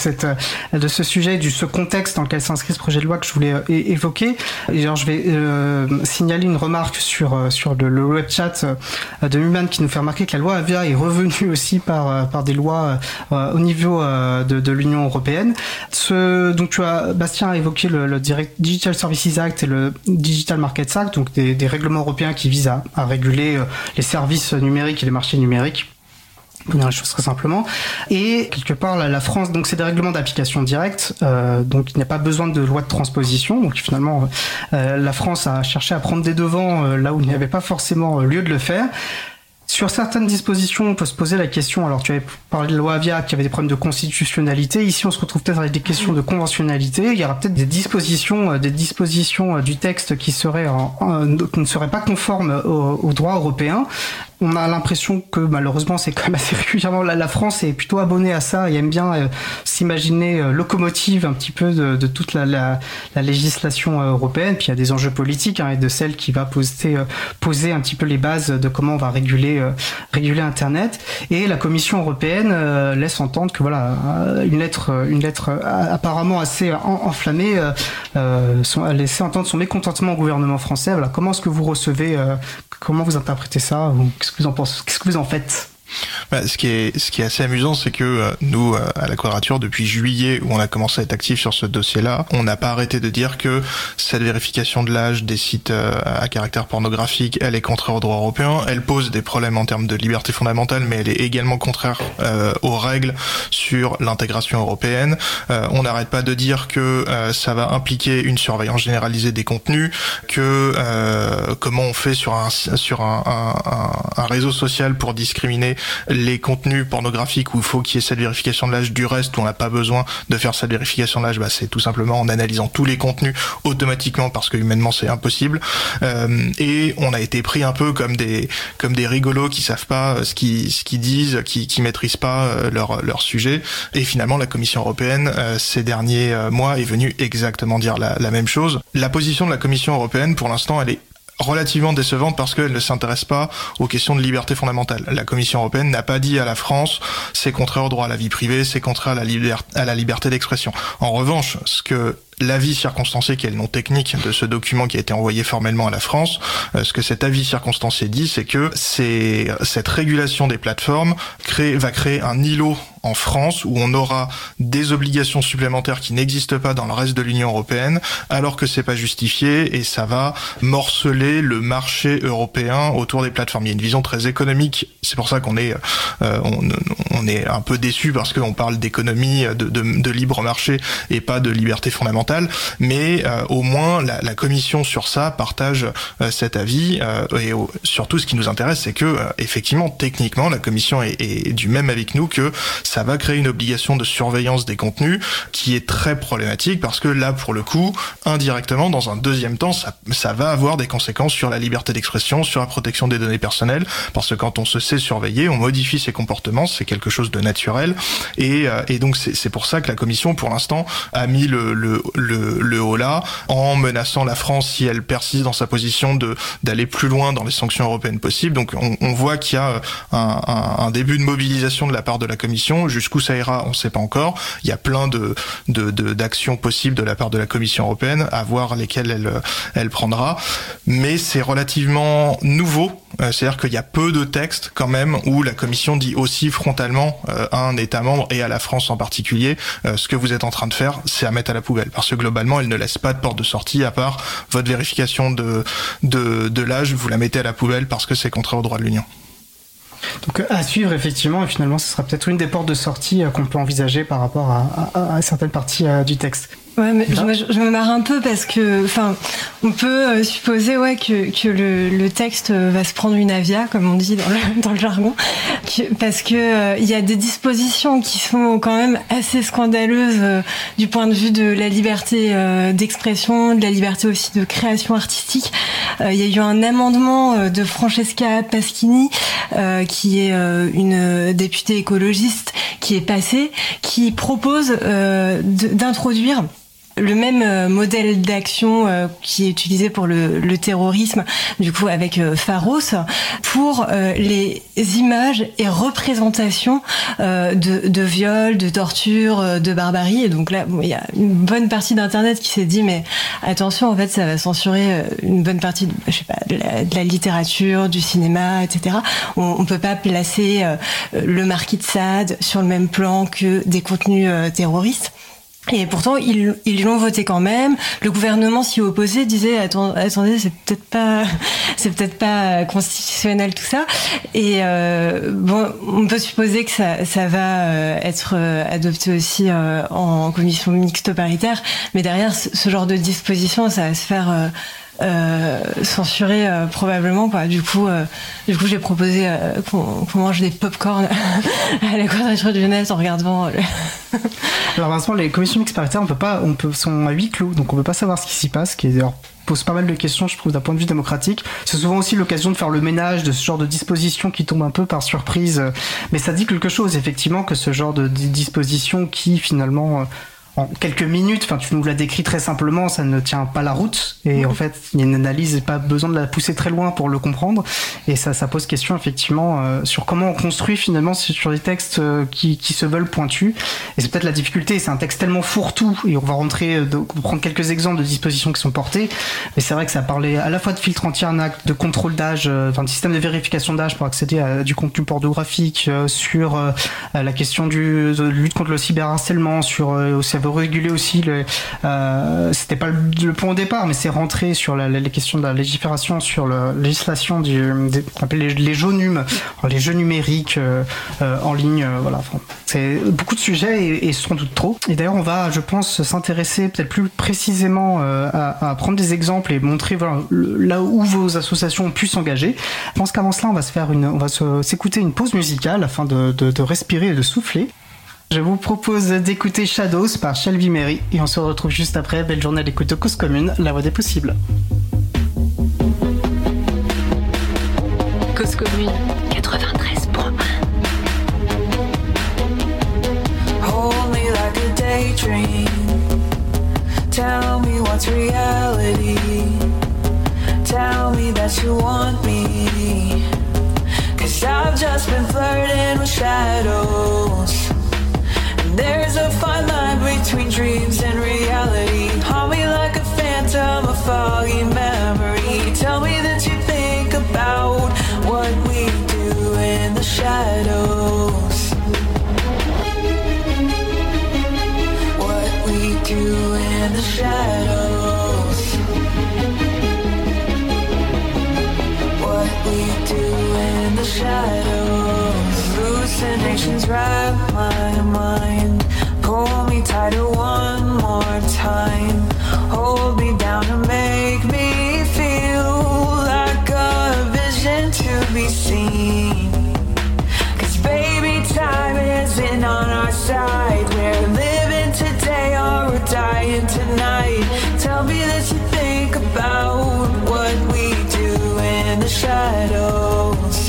ce sujet, ce contexte dans lequel s'inscrit ce projet de loi que je voulais évoquer. Et genre, je vais signaler une remarque sur le web chat de Human qui nous fait remarquer que la loi Avia est revenue aussi par des lois au niveau de l'Union européenne. Donc Bastien a évoqué le Digital Services Act et le Digital Markets Act, donc des règlements européens qui visent à réguler les services numériques et les marchés numériques. Pour dire les choses très simplement. Et quelque part, la France, donc c'est des règlements d'application directe, donc il n'y a pas besoin de loi de transposition. Donc finalement, la France a cherché à prendre des devants là où il n'y avait pas forcément lieu de le faire. Sur certaines dispositions, on peut se poser la question, alors tu avais parlé de loi Avia qui avait des problèmes de constitutionnalité, ici on se retrouve peut-être avec des questions de conventionnalité, il y aura peut-être des dispositions du texte qui ne seraient pas conformes au droit européen. on a l'impression que malheureusement c'est quand même assez régulièrement la France est plutôt abonnée à ça et aime bien s'imaginer locomotive un petit peu de toute la législation européenne. Puis il y a des enjeux politiques et de celle qui va poser un petit peu les bases de comment on va réguler Internet. Et la Commission européenne laisse entendre que voilà, une lettre apparemment assez enflammée a laissé entendre son mécontentement au gouvernement français. Voilà, comment est-ce que vous recevez, comment vous interprétez ça, ou qu'est-ce que vous en pensez, qu'est-ce que vous en faites? Ce qui est assez amusant, c'est que nous, à la Quadrature, depuis juillet, où on a commencé à être actifs sur ce dossier-là, on n'a pas arrêté de dire que cette vérification de l'âge des sites à caractère pornographique, elle est contraire au droit européen, elle pose des problèmes en termes de liberté fondamentale, mais elle est également contraire aux règles sur l'intégration européenne. On n'arrête pas de dire que ça va impliquer une surveillance généralisée des contenus, que comment on fait sur un réseau social pour discriminer les contenus pornographiques où il faut qu'il y ait cette vérification de l'âge. Du reste, où on n'a pas besoin de faire cette vérification de l'âge, c'est tout simplement en analysant tous les contenus automatiquement, parce que humainement c'est impossible. Et on a été pris un peu comme des rigolos qui savent pas ce qu'ils disent, qui maîtrisent pas leur sujet. Et finalement, la Commission européenne ces derniers mois est venue exactement dire la même chose. La position de la Commission européenne, pour l'instant, elle est relativement décevante parce qu'elle ne s'intéresse pas aux questions de liberté fondamentale. La Commission européenne n'a pas dit à la France c'est contraire au droit à la vie privée, c'est contraire à la liberté d'expression. En revanche, ce que l'avis circonstancié, qui est le nom technique de ce document qui a été envoyé formellement à la France, ce que cet avis circonstancié dit, c'est que cette régulation des plateformes va créer un îlot en France où on aura des obligations supplémentaires qui n'existent pas dans le reste de l'Union européenne, alors que c'est pas justifié, et ça va morceler le marché européen autour des plateformes. Il y a une vision très économique. C'est pour ça qu'on est on est un peu déçu, parce qu'on parle d'économie, de libre marché et pas de liberté fondamentale. Mais au moins la Commission sur ça partage cet avis, et surtout ce qui nous intéresse, c'est que effectivement techniquement la Commission est du même avis que nous, que ça va créer une obligation de surveillance des contenus qui est très problématique, parce que là, pour le coup, indirectement, dans un deuxième temps, ça va avoir des conséquences sur la liberté d'expression, sur la protection des données personnelles, parce que quand on se sait surveiller, on modifie ses comportements, c'est quelque chose de naturel, et donc c'est pour ça que la Commission, pour l'instant, a mis le haut là, en menaçant la France si elle persiste dans sa position d'aller plus loin dans les sanctions européennes possibles. Donc on voit qu'il y a un début de mobilisation de la part de la Commission. Jusqu'où ça ira, on ne sait pas encore. Il y a plein d'actions possibles de la part de la Commission européenne, à voir lesquelles elle prendra. Mais c'est relativement nouveau. C'est-à-dire qu'il y a peu de textes quand même où la Commission dit aussi frontalement à un État membre, et à la France en particulier, ce que vous êtes en train de faire, c'est à mettre à la poubelle. Parce que globalement, elle ne laisse pas de porte de sortie, à part votre vérification de l'âge, vous la mettez à la poubelle parce que c'est contraire au droit de l'Union. Donc à suivre effectivement, et finalement ce sera peut-être une des portes de sortie qu'on peut envisager par rapport à certaines parties du texte. Ouais, mais je me marre un peu parce que, enfin, on peut supposer, que le texte va se prendre une avia, comme on dit dans le jargon, parce que il y a des dispositions qui sont quand même assez scandaleuses du point de vue de la liberté d'expression, de la liberté aussi de création artistique. Il y a eu un amendement de Francesca Paschini, qui est une députée écologiste, qui est passée, qui propose d'introduire le même modèle d'action qui est utilisé pour le terrorisme, du coup avec Pharos, pour les images et représentations de viols, de torture, de barbarie. Et donc là, il y a une bonne partie d'Internet qui s'est dit mais attention, en fait, ça va censurer une bonne partie, de la littérature, du cinéma, etc. On peut pas placer le Marquis de Sade sur le même plan que des contenus terroristes. Et pourtant, ils l'ont voté quand même. Le gouvernement s'y opposait, disait attendez, c'est peut-être pas constitutionnel tout ça. Et on peut supposer que ça va être adopté aussi en commission mixte paritaire. Mais derrière, ce genre de disposition, ça va se faire censuré probablement quoi. Du coup j'ai proposé qu'on mange des pop-corn à la Quadrature du Net en regardant Alors Vincent, les commissions mixtes paritaires sont à huis clos, donc on peut pas savoir ce qui s'y passe, ce qui d'ailleurs pose pas mal de questions, je trouve, d'un point de vue démocratique. C'est souvent aussi l'occasion de faire le ménage de ce genre de dispositions qui tombent un peu par surprise, mais ça dit quelque chose effectivement, que ce genre de dispositions qui finalement en quelques minutes, enfin tu nous l'as décrit très simplement, ça ne tient pas la route, et en fait il y a une analyse, pas besoin de la pousser très loin pour le comprendre, et ça pose question effectivement sur comment on construit finalement sur des textes qui se veulent pointus, et c'est peut-être la difficulté, c'est un texte tellement fourre-tout, et on va prendre quelques exemples de dispositions qui sont portées, mais c'est vrai que ça parlait à la fois de filtre anti-arnaque, de contrôle d'âge, de système de vérification d'âge pour accéder à du contenu pornographique, sur la question de lutte contre le cyberharcèlement, ça veut réguler aussi c'était pas le point au départ, mais c'est rentré sur les questions de la légifération, sur la législation qu'on appelle les jeux les jeux numériques en ligne, voilà. Enfin, c'est beaucoup de sujets et sans doute trop. Et d'ailleurs, on va, je pense, s'intéresser peut-être plus précisément à prendre des exemples et montrer là où vos associations ont pu s'engager. Je pense qu'avant cela, on va s'écouter une pause musicale afin de respirer et de souffler. Je vous propose d'écouter Shadows par Shelby Mary et on se retrouve juste après. Belle journée à l'écoute de Cause Commune, la voix des possibles. Cause Commune 93.1. Hold me like a daydream. Tell me what's reality. Tell me that you want me. 'Cause I've just been flirting with shadows. There's a fine line between dreams and reality. Haunt me like a phantom, a foggy memory. Tell me that you think about what we do in the shadows. What we do in the shadows. What we do in the shadows. Hallucinations wrap my mind. Pull me tighter one more time. Hold me down and make me feel like a vision to be seen. 'Cause baby, time isn't on our side. We're living today or we're dying tonight. Tell me that you think about what we do in the shadows.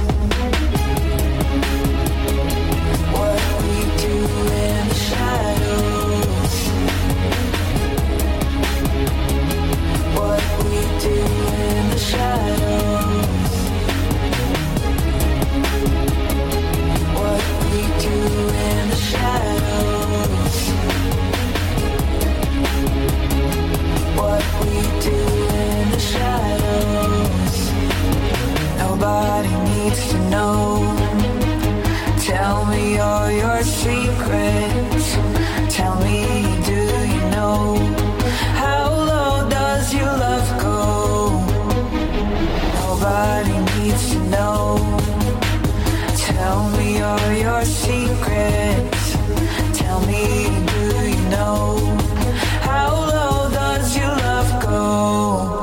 Nobody needs to know. Tell me all your secrets. Tell me, do you know how low does your love go? Nobody needs to know. Tell me all your secrets. Tell me, do you know how low does your love go?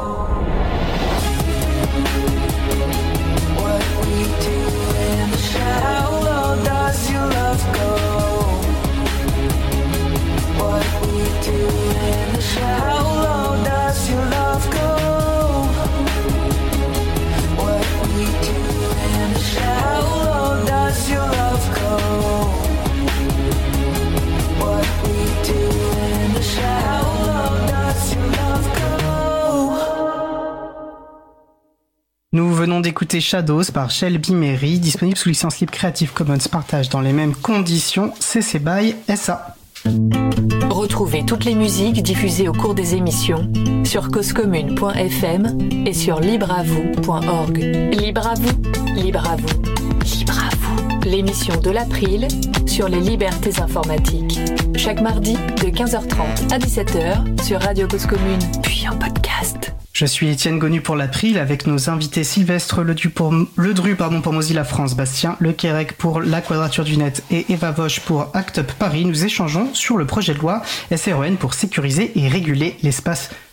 Nous venons d'écouter Shadows par Shelby Mary, disponible sous licence libre Creative Commons partage dans les mêmes conditions, CC BY SA. Retrouvez toutes les musiques diffusées au cours des émissions sur causecommune.fm et sur libreavou.org. Libre à vous, libre à vous, libre à vous. L'émission de l'April sur les libertés informatiques. Chaque mardi de 15h30 à 17h sur Radio Cause Commune, puis en podcast. Je suis Étienne Gonu pour l'April avec nos invités Sylvestre Ledru pour Mozilla France, Bastien Lequérec pour La Quadrature du Net et Eva Vosch pour Act Up Paris. Nous échangeons sur le projet de loi SREN pour sécuriser et réguler l'espace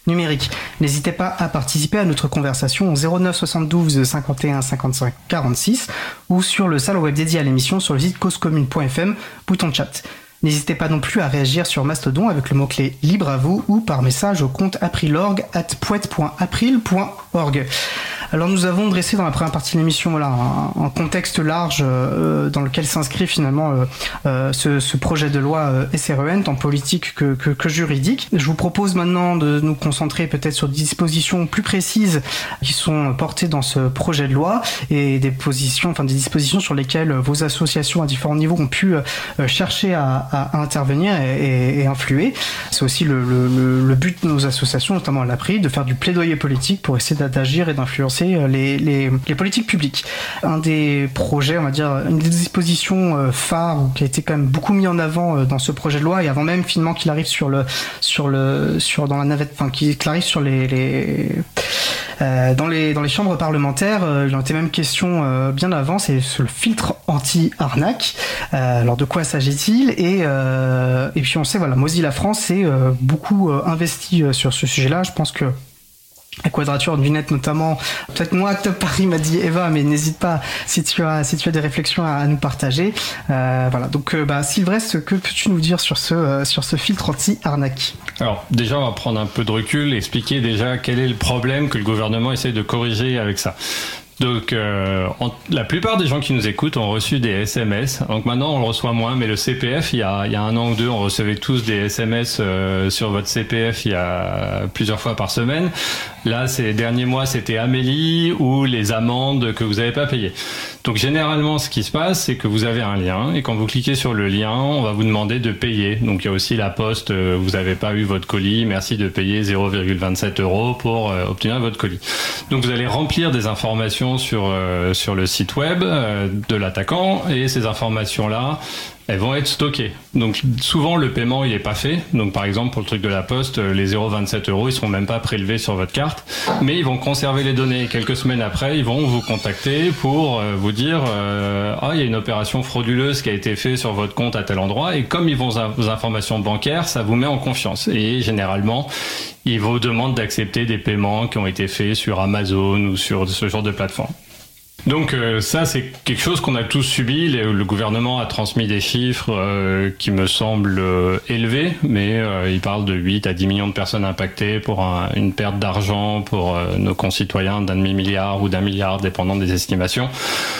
numérique. N'hésitez pas à participer à notre conversation au 09 72 51 55 46 ou sur le salon web dédié à l'émission sur le site causecommune.fm, bouton chat. N'hésitez pas non plus à réagir sur Mastodon avec le mot-clé libre à vous ou par message au compte aprilorg@poet.april.org. Alors nous avons dressé dans la première partie de l'émission un contexte large dans lequel s'inscrit finalement ce projet de loi SREN, tant politique que juridique. Je vous propose maintenant de nous concentrer peut-être sur des dispositions plus précises qui sont portées dans ce projet de loi et des dispositions sur lesquelles vos associations à différents niveaux ont pu chercher à intervenir et influer. C'est aussi le but de nos associations, notamment à l'April, de faire du plaidoyer politique pour essayer d'agir et d'influencer les politiques publiques. Un des projets, on va dire, une des dispositions phares qui a été quand même beaucoup mis en avant dans ce projet de loi et avant même finalement qu'il arrive dans la navette, enfin qu'il arrive sur dans les chambres parlementaires, il en était même question bien avant, c'est le filtre anti-arnaque. Alors de quoi s'agit-il ? Et puis on sait, Mozilla France s'est beaucoup investi sur ce sujet-là. Je pense que la Quadrature du Net notamment, peut-être moi, Top Paris m'a dit Eva, mais n'hésite pas si tu as des réflexions à nous partager. Donc Sylvestre, que peux-tu nous dire sur ce filtre anti-arnaque ? Alors déjà, on va prendre un peu de recul, expliquer déjà quel est le problème que le gouvernement essaie de corriger avec ça. Donc, la plupart des gens qui nous écoutent ont reçu des SMS. Donc maintenant, on le reçoit moins, mais le CPF, il y a 1 an ou 2, on recevait tous des SMS sur votre CPF il y a plusieurs fois par semaine. Là, ces derniers mois, c'était Amélie ou les amendes que vous n'avez pas payées. Donc généralement, ce qui se passe, c'est que vous avez un lien et quand vous cliquez sur le lien, on va vous demander de payer. Donc il y a aussi la poste, vous n'avez pas eu votre colis, merci de payer 0,27 € pour obtenir votre colis. Donc vous allez remplir des informations sur le site web de l'attaquant et ces informations-là, elles vont être stockées. Donc souvent le paiement il est pas fait. Donc par exemple pour le truc de la poste, les 0,27 € ils seront même pas prélevés sur votre carte, mais ils vont conserver les données. Et quelques semaines après, ils vont vous contacter pour vous dire il y a une opération frauduleuse qui a été faite sur votre compte à tel endroit. Et comme ils vont vos informations bancaires, ça vous met en confiance. Et généralement, ils vous demandent d'accepter des paiements qui ont été faits sur Amazon ou sur ce genre de plateforme. Donc ça, c'est quelque chose qu'on a tous subi. Le gouvernement a transmis des chiffres qui me semblent élevés, mais il parle de 8 à 10 millions de personnes impactées pour une perte d'argent pour nos concitoyens d'1,5 milliard ou d'1 milliard, dépendant des estimations.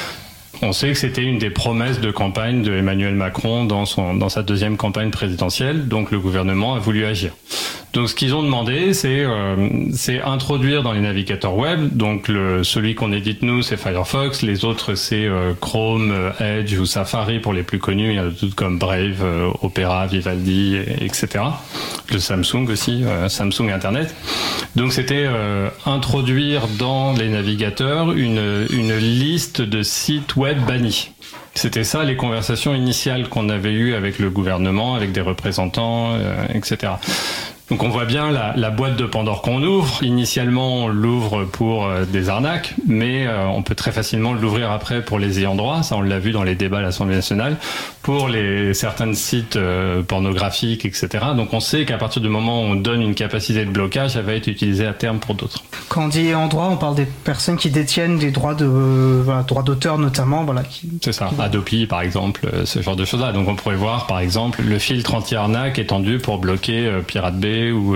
On sait que c'était une des promesses de campagne de Emmanuel Macron dans sa deuxième campagne présidentielle, donc le gouvernement a voulu agir. Donc ce qu'ils ont demandé, c'est introduire dans les navigateurs web, donc celui qu'on édite nous, c'est Firefox, les autres c'est Chrome, Edge ou Safari pour les plus connus, il y en a d'autres comme Brave, Opera, Vivaldi, etc. Le Samsung aussi, Samsung Internet. Donc c'était introduire dans les navigateurs une liste de sites web bannis. C'était ça les conversations initiales qu'on avait eues avec le gouvernement, avec des représentants, etc. Donc on voit bien la boîte de Pandore qu'on ouvre. Initialement, on l'ouvre pour des arnaques, mais on peut très facilement l'ouvrir après pour les ayants droit. Ça, on l'a vu dans les débats à l'Assemblée nationale, pour certains sites pornographiques, etc. Donc on sait qu'à partir du moment où on donne une capacité de blocage, elle va être utilisée à terme pour d'autres. Quand on dit ayants droit, on parle des personnes qui détiennent des droits d'auteur notamment. C'est ça, Adopi par exemple, ce genre de choses-là. Donc on pourrait voir par exemple le filtre anti-arnaque étendu pour bloquer Pirate Bay ou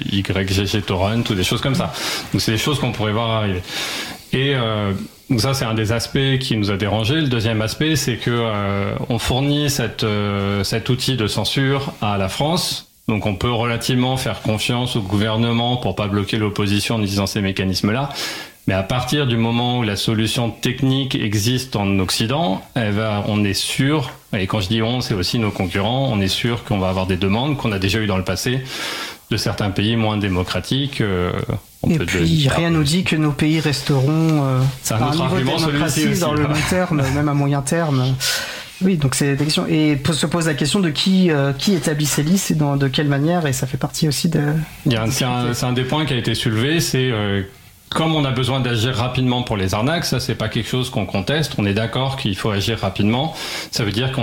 YGG Torrent ou des choses comme ça. Donc c'est des choses qu'on pourrait voir arriver. Et donc ça c'est un des aspects qui nous a dérangé. Le deuxième aspect, c'est que on fournit cet outil de censure à la France. Donc on peut relativement faire confiance au gouvernement pour pas bloquer l'opposition en utilisant ces mécanismes-là. Mais à partir du moment où la solution technique existe en Occident, on est sûr, et quand je dis on, c'est aussi nos concurrents, on est sûr qu'on va avoir des demandes qu'on a déjà eues dans le passé de certains pays moins démocratiques. Rien nous dit que nos pays resteront à un niveau de démocratie dans le long terme, même à moyen terme. Oui, donc c'est des questions. Et se pose la question de qui établit ces listes et de quelle manière, et ça fait partie aussi de... C'est un des points qui a été soulevé, c'est Comme on a besoin d'agir rapidement pour les arnaques, ça c'est pas quelque chose qu'on conteste, on est d'accord qu'il faut agir rapidement. Ça veut dire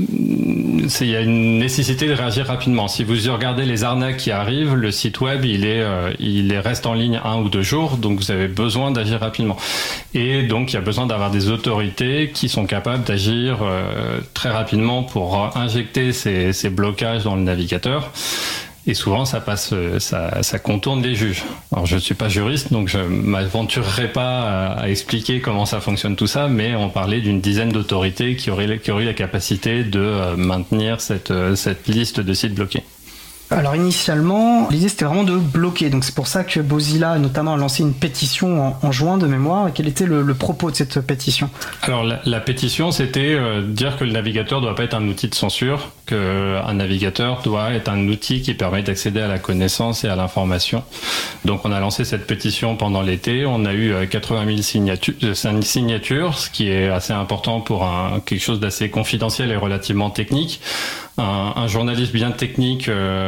il y a une nécessité de réagir rapidement. Si vous regardez les arnaques qui arrivent, le site web il reste en ligne 1 ou 2 jours, donc vous avez besoin d'agir rapidement. Et donc il y a besoin d'avoir des autorités qui sont capables d'agir très rapidement pour injecter ces blocages dans le navigateur. Et souvent, ça contourne les juges. Alors, je ne suis pas juriste, donc je m'aventurerai pas à expliquer comment ça fonctionne tout ça, mais on parlait d'une dizaine d'autorités qui auraient la capacité de maintenir cette liste de sites bloqués. Alors initialement, l'idée c'était vraiment de bloquer, donc c'est pour ça que Mozilla notamment a lancé une pétition en juin de mémoire. Et quel était le propos de cette pétition ? Alors la pétition c'était dire que le navigateur doit pas être un outil de censure, qu'un navigateur doit être un outil qui permet d'accéder à la connaissance et à l'information. Donc on a lancé cette pétition pendant l'été, on a eu 80 000 signatures, ce qui est assez important pour quelque chose d'assez confidentiel et relativement technique. Un journaliste bien technique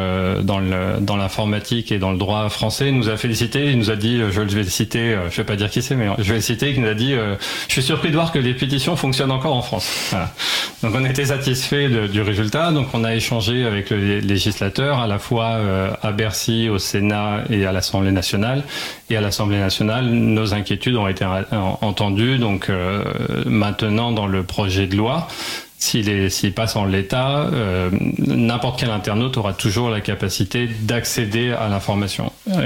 dans l'informatique et dans le droit français nous a félicité, il nous a dit, je vais le citer, je vais pas dire qui c'est, mais je vais le citer, il nous a dit je suis surpris de voir que les pétitions fonctionnent encore en France. Voilà. Donc on était satisfait du résultat, donc on a échangé avec le législateur à la fois à Bercy, au Sénat et à l'Assemblée nationale. Et à l'Assemblée nationale, nos inquiétudes ont été entendues, donc maintenant dans le projet de loi, s'il passe en l'état, n'importe quel internaute aura toujours la capacité d'accéder à l'information.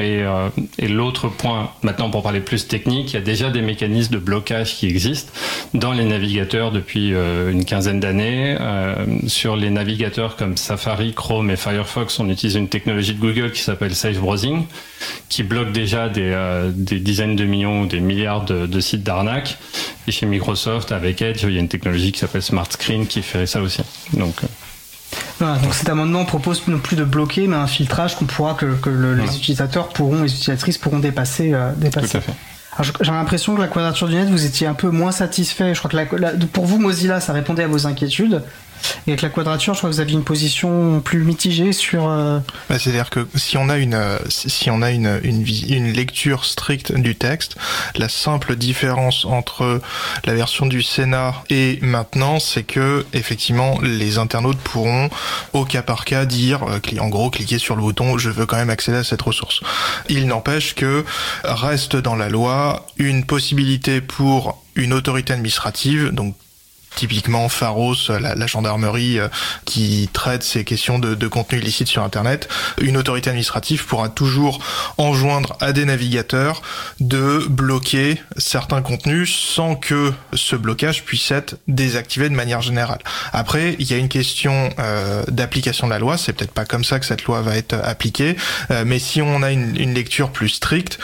Et l'autre point, maintenant pour parler plus technique, il y a déjà des mécanismes de blocage qui existent dans les navigateurs depuis une quinzaine d'années. Sur les navigateurs comme Safari, Chrome et Firefox, on utilise une technologie de Google qui s'appelle Safe Browsing, qui bloque déjà des dizaines de millions ou des milliards de sites d'arnaque. Et chez Microsoft, avec Edge, il y a une technologie qui s'appelle Smart Screen qui fait ça aussi. Donc cet amendement propose non plus de bloquer, mais un filtrage les utilisateurs les utilisatrices pourront dépasser. Tout à fait. Alors, j'ai l'impression que la Quadrature du Net, vous étiez un peu moins satisfait. Je crois que pour vous, Mozilla, ça répondait à vos inquiétudes. Et avec la Quadrature, je crois que vous aviez une position plus mitigée sur... C'est-à-dire que si on a une lecture stricte du texte, la simple différence entre la version du Sénat et maintenant, c'est que effectivement les internautes pourront au cas par cas dire, en gros, cliquer sur le bouton « Je veux quand même accéder à cette ressource ». Il n'empêche que reste dans la loi une possibilité pour une autorité administrative, donc typiquement Pharos, la gendarmerie qui traite ces questions de contenu illicite sur Internet, une autorité administrative pourra toujours enjoindre à des navigateurs de bloquer certains contenus sans que ce blocage puisse être désactivé de manière générale. Après, il y a une question d'application de la loi, c'est peut-être pas comme ça que cette loi va être appliquée, mais si on a une lecture plus stricte,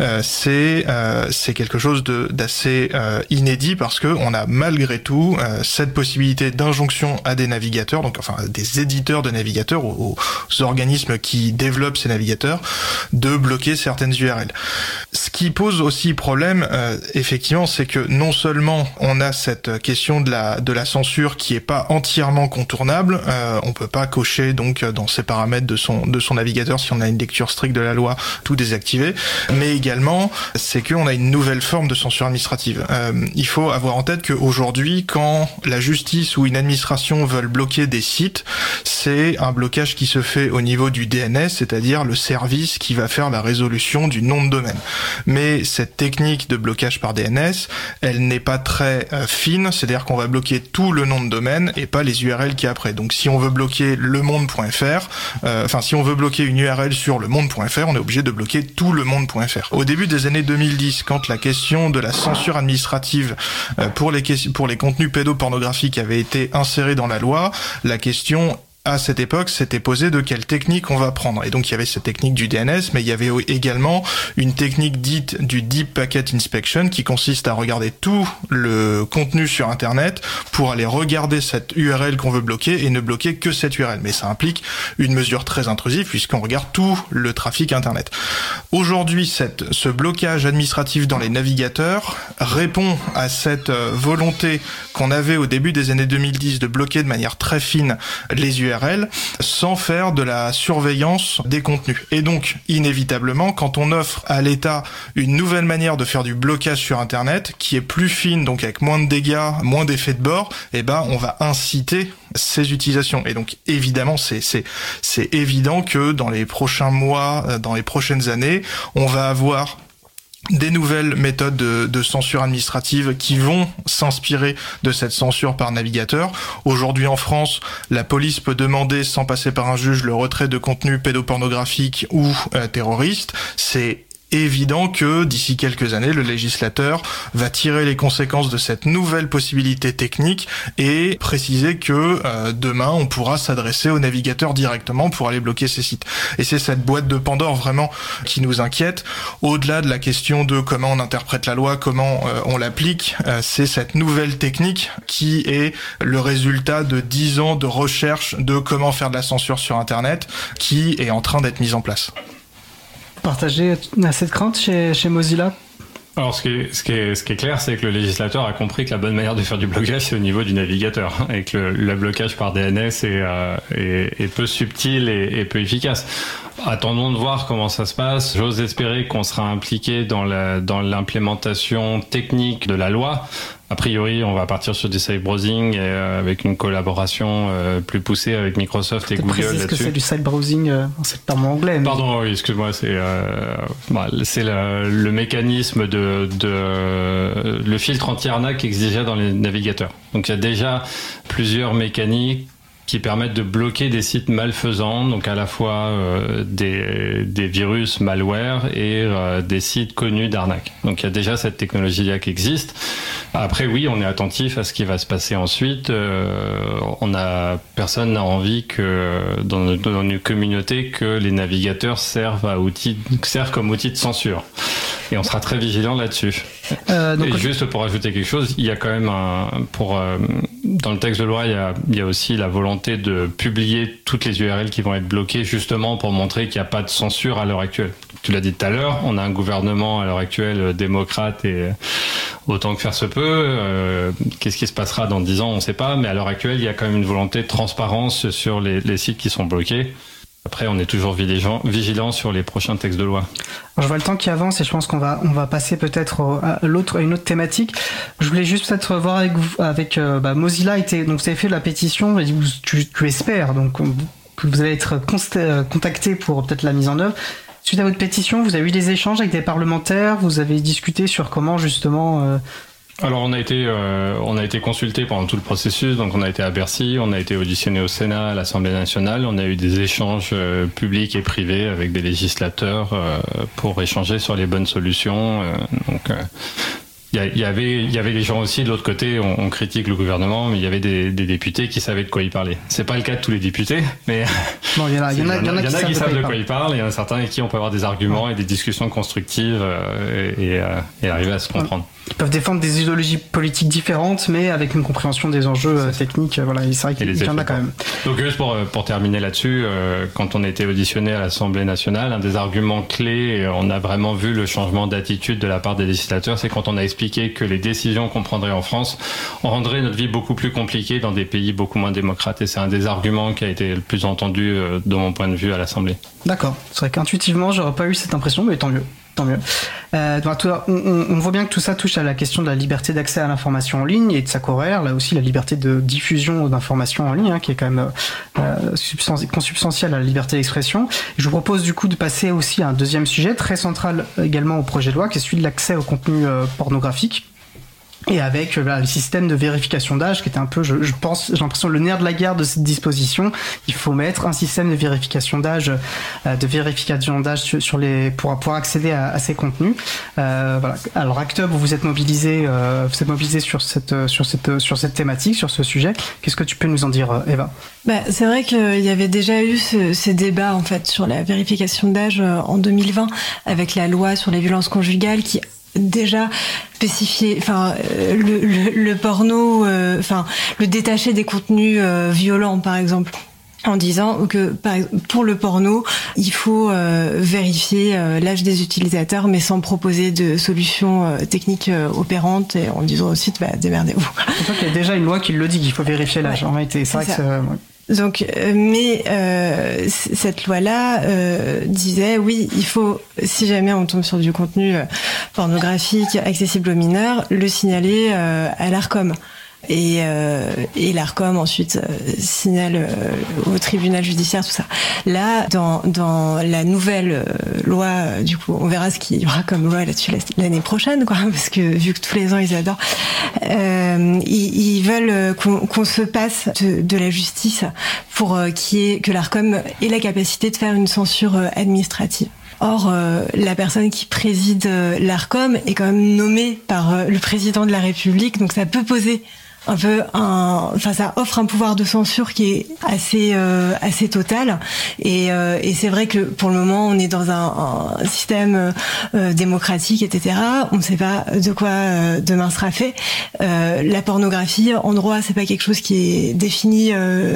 c'est quelque chose d'assez inédit parce que on a malgré tout cette possibilité d'injonction à des navigateurs, donc enfin des éditeurs de navigateurs, aux organismes qui développent ces navigateurs, de bloquer certaines URL. Ce qui pose aussi problème, effectivement, c'est que non seulement on a cette question de la censure qui est pas entièrement contournable, on peut pas cocher donc dans ces paramètres de son navigateur si on a une lecture stricte de la loi tout désactiver, mais également c'est qu'on a une nouvelle forme de censure administrative. Il faut avoir en tête qu'aujourd'hui, quand la justice ou une administration veulent bloquer des sites, c'est un blocage qui se fait au niveau du DNS, c'est-à-dire le service qui va faire la résolution du nom de domaine. Mais cette technique de blocage par DNS, elle n'est pas très fine, c'est-à-dire qu'on va bloquer tout le nom de domaine et pas les URL qui après. Donc si on veut bloquer lemonde.fr, si on veut bloquer une URL sur lemonde.fr, on est obligé de bloquer tout lemonde.fr. Au début des années 2010, quand la question de la censure administrative pour les contenus pédopornographiques avait été insérée dans la loi, la question à cette époque, s'était posé de quelle technique on va prendre. Et donc, il y avait cette technique du DNS, mais il y avait également une technique dite du Deep Packet Inspection qui consiste à regarder tout le contenu sur Internet pour aller regarder cette URL qu'on veut bloquer et ne bloquer que cette URL. Mais ça implique une mesure très intrusive puisqu'on regarde tout le trafic Internet. Aujourd'hui, ce blocage administratif dans les navigateurs répond à cette volonté qu'on avait au début des années 2010 de bloquer de manière très fine les URL URL sans faire de la surveillance des contenus. Et donc, inévitablement, quand on offre à l'État une nouvelle manière de faire du blocage sur Internet, qui est plus fine, donc avec moins de dégâts, moins d'effets de bord, on va inciter ces utilisations. Et donc, évidemment, c'est évident que dans les prochains mois, dans les prochaines années, on va avoir des nouvelles méthodes de censure administrative qui vont s'inspirer de cette censure par navigateur. Aujourd'hui en France, la police peut demander sans passer par un juge le retrait de contenu pédopornographique ou terroriste. C'est évident que d'ici quelques années, le législateur va tirer les conséquences de cette nouvelle possibilité technique et préciser que demain, on pourra s'adresser au navigateur directement pour aller bloquer ces sites. Et c'est cette boîte de Pandore vraiment qui nous inquiète. Au-delà de la question de comment on interprète la loi, comment on l'applique, c'est cette nouvelle technique qui est le résultat de 10 ans de recherche de comment faire de la censure sur Internet qui est en train d'être mise en place. Partagez cette crainte chez Mozilla? Alors, ce qui est clair, c'est que le législateur a compris que la bonne manière de faire du blocage, c'est au niveau du navigateur, et que le blocage par DNS est peu subtil et peu efficace. Attendons de voir comment ça se passe. J'ose espérer qu'on sera impliqué dans l'implémentation technique de la loi. A priori, on va partir sur du safe browsing avec une collaboration plus poussée avec Microsoft et Google là-dessus. Précise que c'est du safe browsing, c'est le terme anglais. Mais... Pardon, oui, excuse-moi, c'est le mécanisme le filtre anti-arnaque exigé dans les navigateurs. Donc il y a déjà plusieurs mécaniques qui permettent de bloquer des sites malfaisants, donc à la fois des virus malware et des sites connus d'arnaque. Donc il y a déjà cette technologie-là qui existe. Après oui, on est attentif à ce qui va se passer ensuite. Personne n'a envie que dans une communauté que les navigateurs servent comme outil de censure. Et on sera très vigilant là-dessus. Et juste pour ajouter quelque chose, il y a quand même dans le texte de loi, il y a aussi la volonté de publier toutes les URL qui vont être bloquées, justement pour montrer qu'il n'y a pas de censure à l'heure actuelle. Tu l'as dit tout à l'heure, on a un gouvernement à l'heure actuelle démocrate et autant que faire se peut. Qu'est-ce qui se passera dans 10 ans, on ne sait pas, mais à l'heure actuelle, il y a quand même une volonté de transparence sur les sites qui sont bloqués. Après, on est toujours vigilant sur les prochains textes de loi. Alors, je vois le temps qui avance et je pense qu'on va passer peut-être à une autre thématique. Je voulais juste peut-être voir avec vous, Mozilla donc vous avez fait la pétition et tu espères donc que vous allez être contacté pour peut-être la mise en œuvre. Suite à votre pétition, vous avez eu des échanges avec des parlementaires, vous avez discuté sur comment justement... Alors on a été consulté pendant tout le processus, donc on a été à Bercy, on a été auditionné au Sénat, à l'Assemblée nationale, on a eu des échanges publics et privés avec des législateurs pour échanger sur les bonnes solutions. Il y avait des gens aussi de l'autre côté, on critique le gouvernement, mais il y avait des députés qui savaient de quoi ils parlaient. C'est pas le cas de tous les députés, mais bon, il y en a qui savent de quoi ils parlent, et il y en a certains avec qui on peut avoir des arguments et des discussions constructives et arriver à se comprendre. Ils peuvent défendre des idéologies politiques différentes, mais avec une compréhension des enjeux techniques. Voilà, c'est vrai qu'il y en a quand même. Donc juste pour terminer là-dessus, quand on a été auditionné à l'Assemblée nationale, un des arguments clés, et on a vraiment vu le changement d'attitude de la part des législateurs, c'est quand on a expliqué que les décisions qu'on prendrait en France rendraient notre vie beaucoup plus compliquée dans des pays beaucoup moins démocrates. Et c'est un des arguments qui a été le plus entendu de mon point de vue à l'Assemblée. D'accord. C'est vrai qu'intuitivement, j'aurais pas eu cette impression, mais tant mieux. Tant mieux. On voit bien que tout ça touche à la question de la liberté d'accès à l'information en ligne et de sa corrélère, là aussi la liberté de diffusion d'informations en ligne, qui est quand même consubstantielle à la liberté d'expression. Je vous propose du coup de passer aussi à un deuxième sujet très central également au projet de loi, qui est celui de l'accès au contenu pornographique. Et avec le système de vérification d'âge qui était un peu, j'ai l'impression, le nerf de la guerre de cette disposition. Il faut mettre un système de vérification d'âge, pour pouvoir accéder à ces contenus. Voilà. Alors Act Up, vous êtes mobilisé sur cette thématique, sur ce sujet. Qu'est-ce que tu peux nous en dire, Eva? C'est vrai qu'il y avait déjà eu ces débats en fait sur la vérification d'âge en 2020 avec la loi sur les violences conjugales qui déjà spécifier le porno, le détacher des contenus violents par exemple. en disant que pour le porno, il faut vérifier l'âge des utilisateurs, mais sans proposer de solutions techniques opérantes, et en disant aussi démerdez-vous. C'est vrai qu'il y a déjà une loi qui le dit, qu'il faut vérifier l'âge. En réalité, c'est vrai ça. Que c'est... Donc, cette loi-là disait oui, il faut, si jamais on tombe sur du contenu pornographique accessible aux mineurs, le signaler à l'Arcom. Et l'Arcom ensuite signale au tribunal judiciaire, tout ça. Là, dans la nouvelle loi, du coup, on verra ce qu'il y aura comme loi là-dessus l'année prochaine, quoi, parce que vu que tous les ans ils adorent, ils veulent qu'on se passe de la justice pour que l'Arcom ait la capacité de faire une censure administrative. Or, la personne qui préside l'Arcom est quand même nommée par le président de la République, donc ça peut poser un peu ça offre un pouvoir de censure qui est assez total, et c'est vrai que pour le moment on est dans un système démocratique, etc. On ne sait pas de quoi demain sera fait. La pornographie en droit, c'est pas quelque chose qui est défini,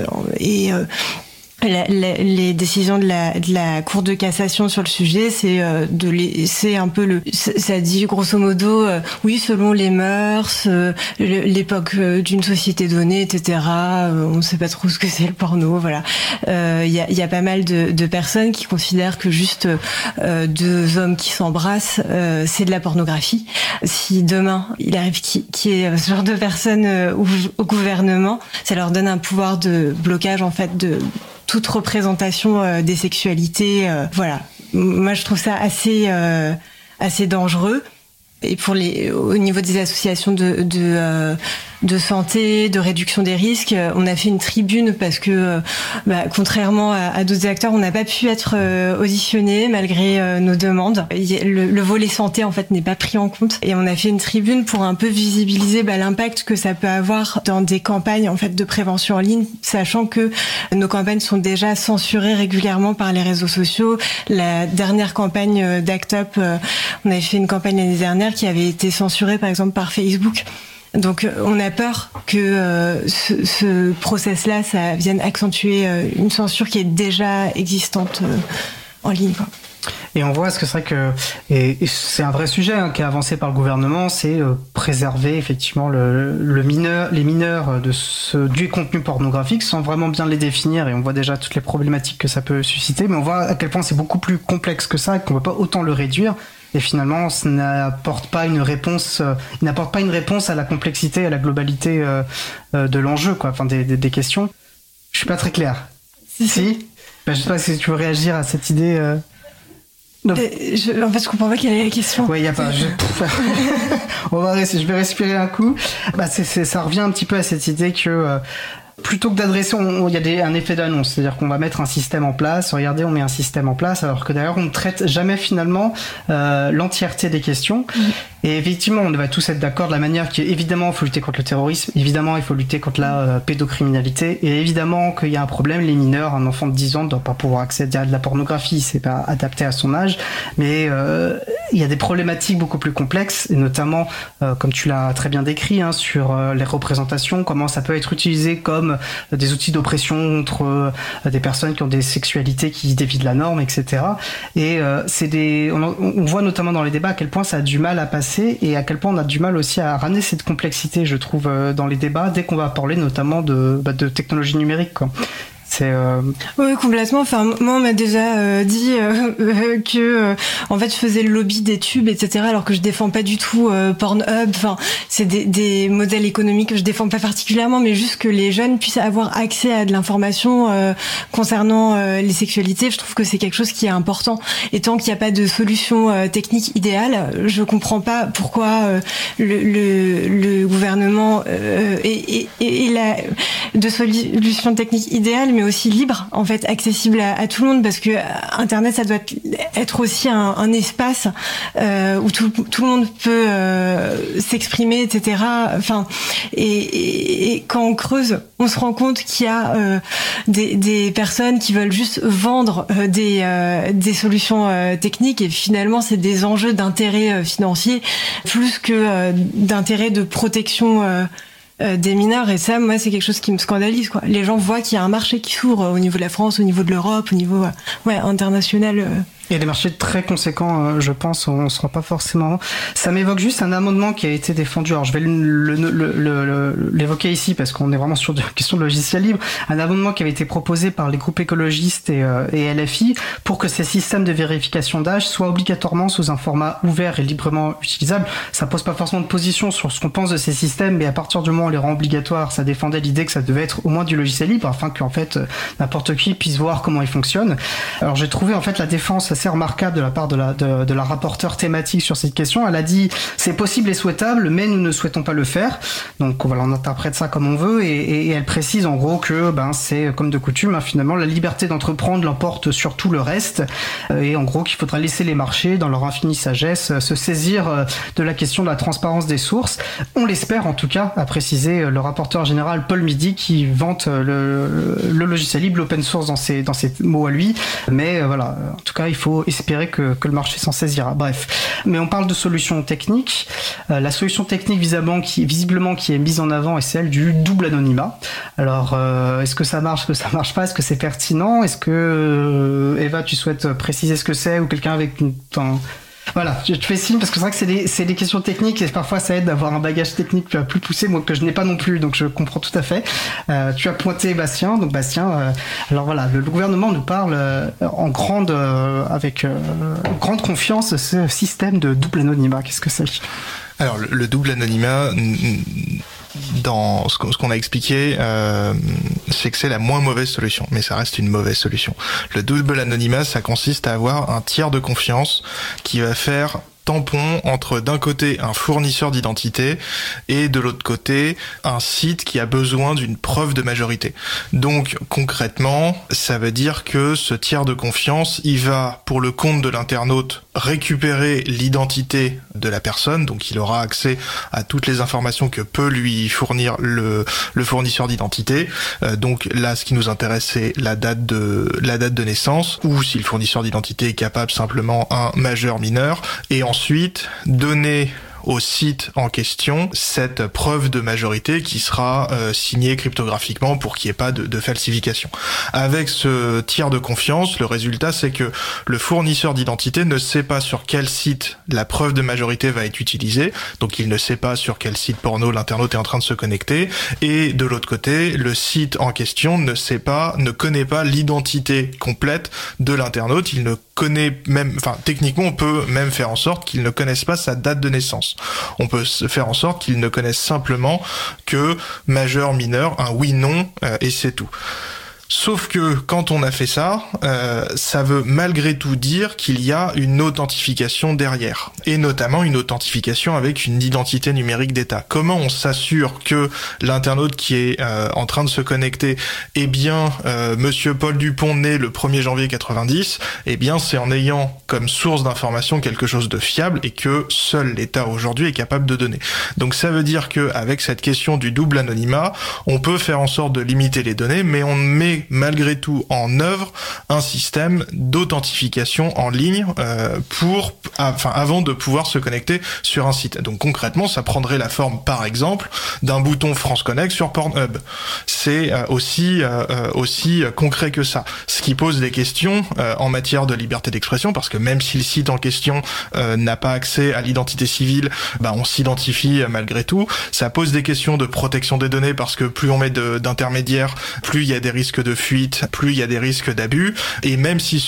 les décisions de la Cour de cassation sur le sujet, c'est de laisser un peu ça dit grosso modo oui, selon les mœurs, l'époque d'une société donnée, etc. On ne sait pas trop ce que c'est le porno, voilà. Il y a pas mal de personnes qui considèrent que juste deux hommes qui s'embrassent, c'est de la pornographie. Si demain il arrive qu'il y ait ce genre de personnes au gouvernement, ça leur donne un pouvoir de blocage en fait de toute représentation des sexualités, voilà. Moi, je trouve ça assez dangereux. Et au niveau des associations de santé, de réduction des risques, on a fait une tribune parce que, contrairement à d'autres acteurs, on n'a pas pu être auditionnés malgré nos demandes. Le volet santé, en fait, n'est pas pris en compte. Et on a fait une tribune pour un peu visibiliser l'impact que ça peut avoir dans des campagnes, en fait, de prévention en ligne, sachant que nos campagnes sont déjà censurées régulièrement par les réseaux sociaux. La dernière campagne d'Act Up, on avait fait une campagne l'année dernière qui avait été censurée, par exemple, par Facebook. Donc on a peur que ce process-là, ça vienne accentuer une censure qui est déjà existante en ligne, quoi. Et on voit, parce que c'est vrai que et c'est un vrai sujet qui est avancé par le gouvernement, c'est préserver effectivement les mineurs du contenu pornographique sans vraiment bien les définir, et on voit déjà toutes les problématiques que ça peut susciter, mais on voit à quel point c'est beaucoup plus complexe que ça et qu'on ne peut pas autant le réduire. Et finalement, ça n'apporte pas une réponse à la complexité, à la globalité de l'enjeu, quoi. Enfin, des questions. Je suis pas très clair. Si. Je sais pas si tu veux réagir à cette idée. En fait, je comprends pas quelle est la question. Ouais, y a pas. Je vais respirer un coup. Ça revient un petit peu à cette idée que. Plutôt que d'adresser, il y a un effet d'annonce, c'est-à-dire qu'on va mettre un système en place, regardez, on met un système en place, alors que d'ailleurs on ne traite jamais finalement l'entièreté des questions. Et effectivement, on va tous être d'accord de la manière évidemment il faut lutter contre le terrorisme, évidemment il faut lutter contre la pédocriminalité, et évidemment qu'il y a un problème, les mineurs, un enfant de 10 ans ne doit pas pouvoir accéder à de la pornographie, c'est pas adapté à son âge, mais il y a des problématiques beaucoup plus complexes, et notamment, comme tu l'as très bien décrit, sur les représentations, comment ça peut être utilisé comme des outils d'oppression contre des personnes qui ont des sexualités qui dévient de la norme, etc. Et on voit notamment dans les débats à quel point ça a du mal à passer, et à quel point on a du mal aussi à ramener cette complexité, je trouve, dans les débats, dès qu'on va parler notamment de technologie numérique, quoi. Oui, complètement. Enfin, moi, on m'a déjà dit que en fait, je faisais le lobby des tubes, etc. Alors que je défends pas du tout Pornhub. Enfin, c'est des modèles économiques que je défends pas particulièrement, mais juste que les jeunes puissent avoir accès à de l'information concernant les sexualités. Je trouve que c'est quelque chose qui est important. Et tant qu'il n'y a pas de solution technique idéale, je comprends pas pourquoi le gouvernement et la de solution technique idéale, mais aussi libre, en fait, accessible à tout le monde, parce que Internet, ça doit être aussi un espace où tout le monde peut s'exprimer, etc. Enfin, et quand on creuse, on se rend compte qu'il y a des personnes qui veulent juste vendre des solutions techniques, et finalement, c'est des enjeux d'intérêt financier plus que d'intérêt de protection des mineurs, et ça, moi, c'est quelque chose qui me scandalise, quoi. Les gens voient qu'il y a un marché qui s'ouvre au niveau de la France, au niveau de l'Europe, au niveau international. Il y a des marchés très conséquents, je pense, on ne se rend pas forcément. Ça m'évoque juste un amendement qui a été défendu. Alors je vais l'évoquer ici parce qu'on est vraiment sur une question de logiciel libre. Un amendement qui avait été proposé par les groupes écologistes et LFI pour que ces systèmes de vérification d'âge soient obligatoirement sous un format ouvert et librement utilisable. Ça pose pas forcément de position sur ce qu'on pense de ces systèmes, mais à partir du moment où on les rend obligatoires, ça défendait l'idée que ça devait être au moins du logiciel libre afin qu'en fait n'importe qui puisse voir comment il fonctionne. Alors j'ai trouvé en fait la défense assez remarquable de la part de la rapporteure thématique sur cette question. Elle a dit c'est possible et souhaitable, mais nous ne souhaitons pas le faire. Donc voilà, on interprète ça comme on veut et elle précise en gros que c'est comme de coutume, finalement la liberté d'entreprendre l'emporte sur tout le reste et en gros qu'il faudra laisser les marchés dans leur infinie sagesse se saisir de la question de la transparence des sources. On l'espère en tout cas, a précisé le rapporteur général Paul Midi qui vante le logiciel libre, l'open source dans ses mots à lui. Mais voilà, en tout cas il faut espérer que le marché s'en saisira. Bref, mais on parle de solutions techniques. La solution technique visiblement qui est mise en avant est celle du double anonymat. Alors, est-ce que ça marche, est-ce que ça marche pas, est-ce que c'est pertinent, est-ce que Eva, tu souhaites préciser ce que c'est ou quelqu'un avec une... Voilà, je te fais signe parce que c'est vrai que c'est des questions techniques et parfois ça aide d'avoir un bagage technique plus poussé, moi que je n'ai pas non plus, donc je comprends tout à fait. Tu as pointé Bastien, donc Bastien, alors voilà, le gouvernement nous parle avec grande confiance de ce système de double anonymat. Qu'est-ce que c'est ? Alors le double anonymat, dans ce qu'on a expliqué, c'est que c'est la moins mauvaise solution, mais ça reste une mauvaise solution. Le double anonymat, ça consiste à avoir un tiers de confiance qui va faire tampon entre d'un côté un fournisseur d'identité et de l'autre côté un site qui a besoin d'une preuve de majorité. Donc concrètement, ça veut dire que ce tiers de confiance, il va pour le compte de l'internaute récupérer l'identité de la personne, donc il aura accès à toutes les informations que peut lui fournir le fournisseur d'identité. Donc là, ce qui nous intéresse, c'est la date de naissance, ou si le fournisseur d'identité est capable, simplement un majeur-mineur, et ensuite donner au site en question cette preuve de majorité qui sera signée cryptographiquement pour qu'il n'y ait pas de falsification. Avec ce tiers de confiance, le résultat c'est que le fournisseur d'identité ne sait pas sur quel site la preuve de majorité va être utilisée, donc il ne sait pas sur quel site porno l'internaute est en train de se connecter, et de l'autre côté, le site en question ne connaît pas l'identité complète de l'internaute, il ne connaît même, techniquement on peut même faire en sorte qu'il ne connaisse pas sa date de naissance. On peut faire en sorte qu'ils ne connaissent simplement que majeur, mineur, un oui-non, et c'est tout. Sauf que quand on a fait ça, ça veut malgré tout dire qu'il y a une authentification derrière, et notamment une authentification avec une identité numérique d'État. Comment on s'assure que l'internaute qui est en train de se connecter est bien Monsieur Paul Dupont né le 1er janvier 90 ? Eh bien, c'est en ayant comme source d'information quelque chose de fiable et que seul l'État aujourd'hui est capable de donner. Donc ça veut dire que avec cette question du double anonymat, on peut faire en sorte de limiter les données, mais on met malgré tout en œuvre un système d'authentification en ligne avant de pouvoir se connecter sur un site. Donc concrètement, ça prendrait la forme, par exemple, d'un bouton France Connect sur Pornhub. C'est aussi concret que ça. Ce qui pose des questions en matière de liberté d'expression, parce que même si le site en question n'a pas accès à l'identité civile, on s'identifie malgré tout. Ça pose des questions de protection des données, parce que plus on met d'intermédiaires, plus il y a des risques de fuite, plus il y a des risques d'abus. Et même si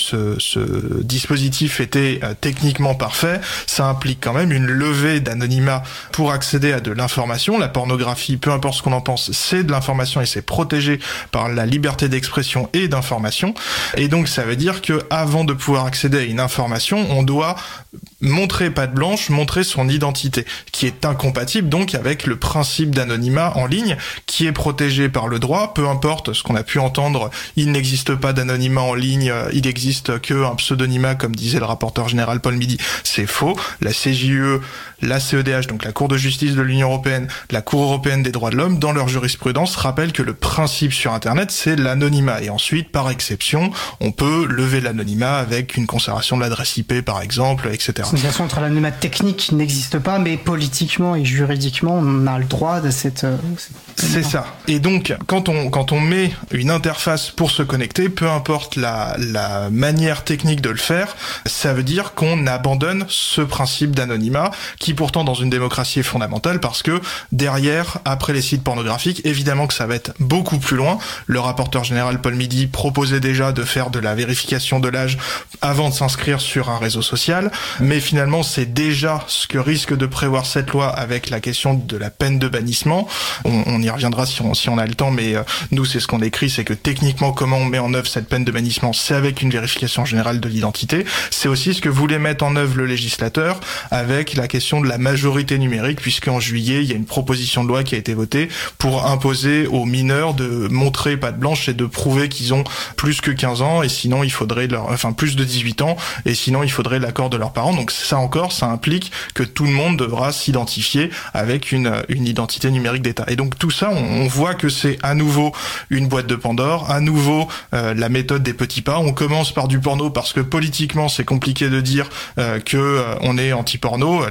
ce dispositif était techniquement parfait, ça implique quand même une levée d'anonymat pour accéder à de l'information. La pornographie, peu importe ce qu'on en pense, c'est de l'information et c'est protégé par la liberté d'expression et d'information. Et donc ça veut dire que avant de pouvoir accéder à une information, on doit montrer patte blanche, montrer son identité, qui est incompatible donc avec le principe d'anonymat en ligne, qui est protégé par le droit, peu importe ce qu'on a pu entendre, il n'existe pas d'anonymat en ligne, il n'existe qu'un pseudonymat, comme disait le rapporteur général Paul Midi. C'est faux. La CJUE, la CEDH, donc la Cour de justice de l'Union européenne, la Cour européenne des droits de l'homme, dans leur jurisprudence, rappellent que le principe sur Internet, c'est l'anonymat. Et ensuite, par exception, on peut lever l'anonymat avec une conservation de l'adresse IP, par exemple, etc. différenciation entre l'anonymat technique qui n'existe pas, mais politiquement et juridiquement, on a le droit de cette... C'est ça. Et donc, quand on met une interface pour se connecter, peu importe la manière technique de le faire, ça veut dire qu'on abandonne ce principe d'anonymat, qui pourtant dans une démocratie est fondamental, parce que derrière, après les sites pornographiques, évidemment que ça va être beaucoup plus loin. Le rapporteur général Paul Midi proposait déjà de faire de la vérification de l'âge avant de s'inscrire sur un réseau social, mais finalement c'est déjà ce que risque de prévoir cette loi avec la question de la peine de bannissement. On y reviendra si on a le temps, mais nous c'est ce qu'on écrit, c'est que techniquement comment on met en œuvre cette peine de bannissement, c'est avec une vérification générale de l'identité. C'est aussi ce que voulait mettre en œuvre le législateur avec la question de la majorité numérique, puisqu'en juillet il y a une proposition de loi qui a été votée pour imposer aux mineurs de montrer patte blanche et de prouver qu'ils ont plus que 15 ans, et sinon il faudrait plus de 18 ans, et sinon il faudrait l'accord de leurs parents. Donc ça encore, ça implique que tout le monde devra s'identifier avec une identité numérique d'État. Et donc tout ça, on voit que c'est à nouveau une boîte de Pandore, à nouveau la méthode des petits pas. On commence par du porno parce que politiquement c'est compliqué de dire que on est anti-porno,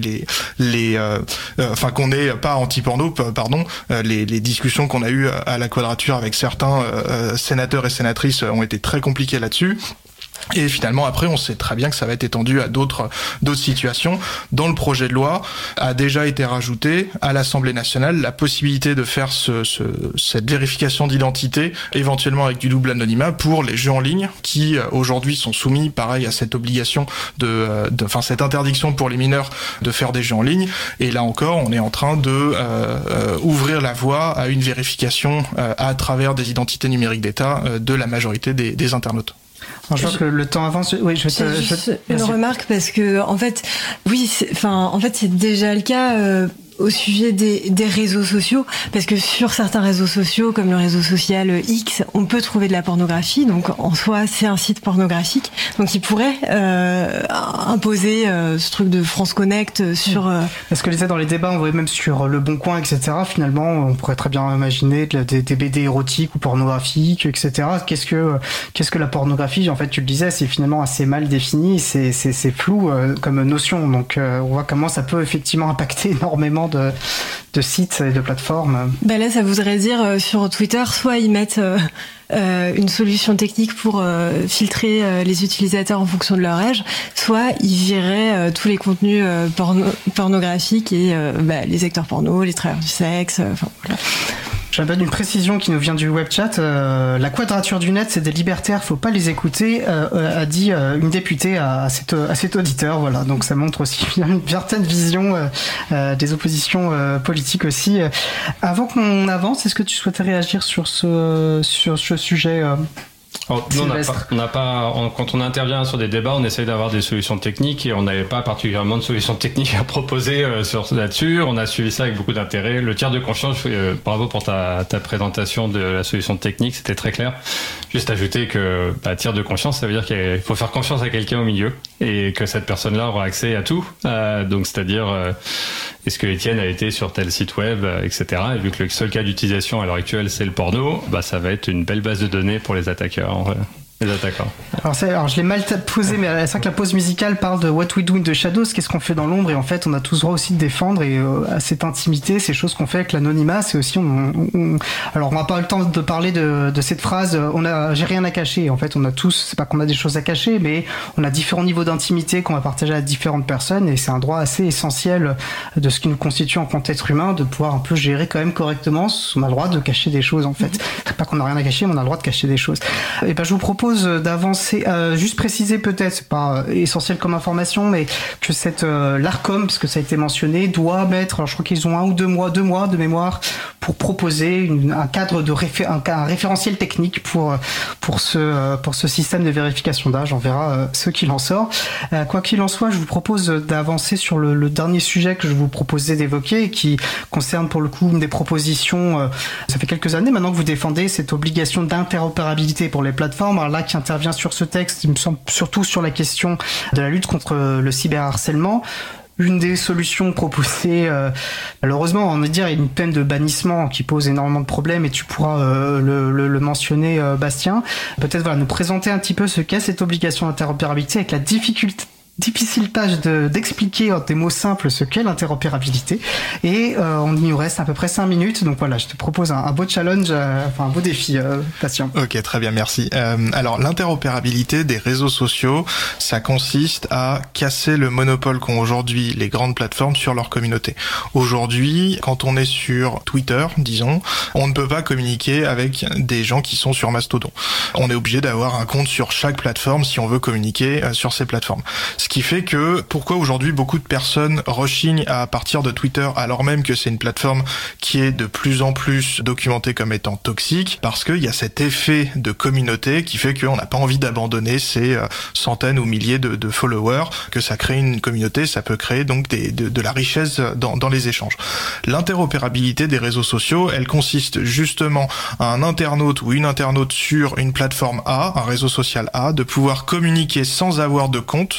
qu'on n'est pas anti-porno, pardon. Les discussions qu'on a eues à la Quadrature avec certains sénateurs et sénatrices ont été très compliquées là-dessus. Et finalement, après, on sait très bien que ça va être étendu à d'autres situations. Dans le projet de loi, a déjà été rajouté à l'Assemblée nationale la possibilité de faire cette vérification d'identité, éventuellement avec du double anonymat, pour les jeux en ligne qui aujourd'hui sont soumis, pareil, à cette obligation cette interdiction pour les mineurs de faire des jeux en ligne. Et là encore, on est en train de ouvrir la voie à une vérification à travers des identités numériques d'État de la majorité des internautes. Alors, je vois que le temps avance. Oui, une remarque parce que en fait, c'est déjà le cas. Au sujet des réseaux sociaux, parce que sur certains réseaux sociaux, comme le réseau social X, on peut trouver de la pornographie, donc en soi c'est un site pornographique, donc il pourrait imposer ce truc de France Connect sur... Parce que dans les débats, on voyait même sur Le Bon Coin, etc., finalement, on pourrait très bien imaginer des BD érotiques ou pornographiques, etc. Qu'est-ce que la pornographie? En fait, tu le disais, c'est finalement assez mal défini, c'est flou comme notion, donc on voit comment ça peut effectivement impacter énormément de sites et de plateformes. Là, ça voudrait dire sur Twitter, soit ils mettent une solution technique pour filtrer les utilisateurs en fonction de leur âge, soit ils vireraient tous les contenus pornographiques et les acteurs porno, les travailleurs du sexe, voilà. J'appelle une précision qui nous vient du web chat. La Quadrature du Net, c'est des libertaires, faut pas les écouter, a dit une députée à cet auditeur. Voilà, donc ça montre aussi une certaine vision des oppositions politiques aussi. Avant qu'on avance, est-ce que tu souhaitais réagir sur ce sujet Nous, quand on intervient sur des débats, on essaye d'avoir des solutions techniques et on n'avait pas particulièrement de solutions techniques à proposer là-dessus. On a suivi ça avec beaucoup d'intérêt. Le tiers de confiance, bravo pour ta présentation de la solution technique, c'était très clair. Juste ajouter que tiers de confiance, ça veut dire qu'il faut faire confiance à quelqu'un au milieu et que cette personne-là aura accès à tout. Donc, c'est-à-dire, est-ce que Étienne a été sur tel site web, etc. Et vu que le seul cas d'utilisation à l'heure actuelle, c'est le porno, ça va être une belle base de données pour les attaqueurs. Les attaquants. Alors je l'ai mal posé, mais c'est vrai que la pause musicale parle de What We Do in the Shadows, qu'est-ce qu'on fait dans l'ombre, et en fait on a tous droit aussi de défendre et à cette intimité, ces choses qu'on fait avec l'anonymat, c'est aussi alors on n'a pas eu le temps de parler de cette phrase, j'ai rien à cacher. En fait on a tous, c'est pas qu'on a des choses à cacher, mais on a différents niveaux d'intimité qu'on va partager à différentes personnes, et c'est un droit assez essentiel de ce qui nous constitue en tant qu'être humain, de pouvoir un peu gérer quand même correctement. On a le droit de cacher des choses en fait. C'est pas qu'on a rien à cacher, mais on a le droit de cacher des choses. Et je vous propose d'avancer, juste préciser peut-être, c'est pas essentiel comme information, mais que l'ARCOM, parce que ça a été mentionné, doit mettre, alors je crois qu'ils ont 1 ou 2 mois de mémoire pour proposer un cadre un référentiel technique pour ce système de vérification d'âge. On verra ce qu'il en sort. Quoi qu'il en soit, je vous propose d'avancer sur le dernier sujet que je vous proposais d'évoquer et qui concerne pour le coup une des propositions. Ça fait quelques années maintenant que vous défendez cette obligation d'interopérabilité pour les plateformes. Alors là, qui intervient sur ce texte, il me semble surtout sur la question de la lutte contre le cyberharcèlement. Une des solutions proposées, malheureusement, on va dire, il y a une peine de bannissement qui pose énormément de problèmes, et tu pourras le mentionner, Bastien. Peut-être nous présenter un petit peu ce qu'est cette obligation d'interopérabilité avec la difficulté difficile tâche d'expliquer en des mots simples ce qu'est l'interopérabilité. Et il nous reste à peu près 5 minutes. Donc voilà, je te propose un beau challenge, un beau défi, Patient. Ok, très bien, merci. Alors, l'interopérabilité des réseaux sociaux, ça consiste à casser le monopole qu'ont aujourd'hui les grandes plateformes sur leur communauté. Aujourd'hui, quand on est sur Twitter, disons, on ne peut pas communiquer avec des gens qui sont sur Mastodon. On est obligé d'avoir un compte sur chaque plateforme si on veut communiquer sur ces plateformes. Ce qui fait que, pourquoi aujourd'hui beaucoup de personnes rechignent à partir de Twitter alors même que c'est une plateforme qui est de plus en plus documentée comme étant toxique, parce qu'il y a cet effet de communauté qui fait qu'on n'a pas envie d'abandonner ces centaines ou milliers de followers, que ça crée une communauté, ça peut créer donc de la richesse dans les échanges. L'interopérabilité des réseaux sociaux, elle consiste justement à un internaute ou une internaute sur une plateforme A, un réseau social A, de pouvoir communiquer sans avoir de compte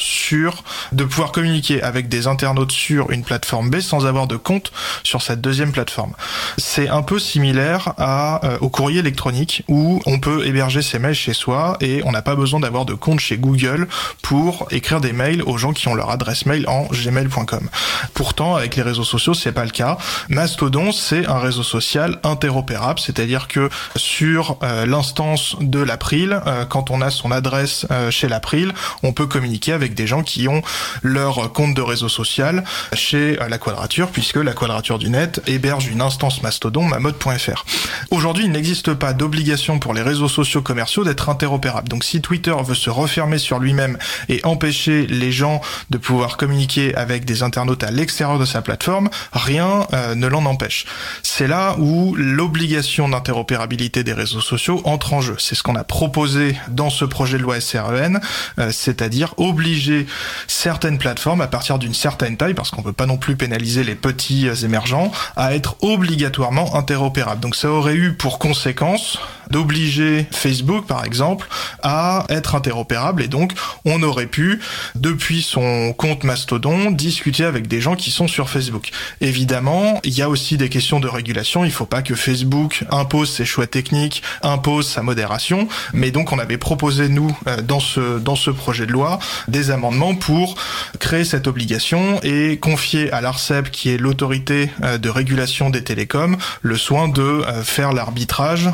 de pouvoir communiquer avec des internautes sur une plateforme B sans avoir de compte sur cette deuxième plateforme. C'est un peu similaire au courrier électronique où on peut héberger ses mails chez soi et on n'a pas besoin d'avoir de compte chez Google pour écrire des mails aux gens qui ont leur adresse mail en gmail.com. Pourtant, avec les réseaux sociaux, c'est pas le cas. Mastodon, c'est un réseau social interopérable, c'est-à-dire que sur l'instance de l'April, quand on a son adresse chez l'April, on peut communiquer avec des gens qui ont leur compte de réseau social chez La Quadrature, puisque La Quadrature du Net héberge une instance Mastodon, mamod.fr. Aujourd'hui, il n'existe pas d'obligation pour les réseaux sociaux commerciaux d'être interopérables. Donc si Twitter veut se refermer sur lui-même et empêcher les gens de pouvoir communiquer avec des internautes à l'extérieur de sa plateforme, rien ne l'en empêche. C'est là où l'obligation d'interopérabilité des réseaux sociaux entre en jeu. C'est ce qu'on a proposé dans ce projet de loi SREN, c'est-à-dire obliger certaines plateformes à partir d'une certaine taille, parce qu'on peut pas non plus pénaliser les petits émergents, à être obligatoirement interopérables. Donc ça aurait eu pour conséquence d'obliger Facebook, par exemple, à être interopérable, et donc on aurait pu, depuis son compte Mastodon, discuter avec des gens qui sont sur Facebook. Évidemment, il y a aussi des questions de régulation, il faut pas que Facebook impose ses choix techniques, impose sa modération, mais donc on avait proposé, nous, dans ce projet de loi, des amendements pour créer cette obligation et confier à l'ARCEP, qui est l'autorité de régulation des télécoms, le soin de faire l'arbitrage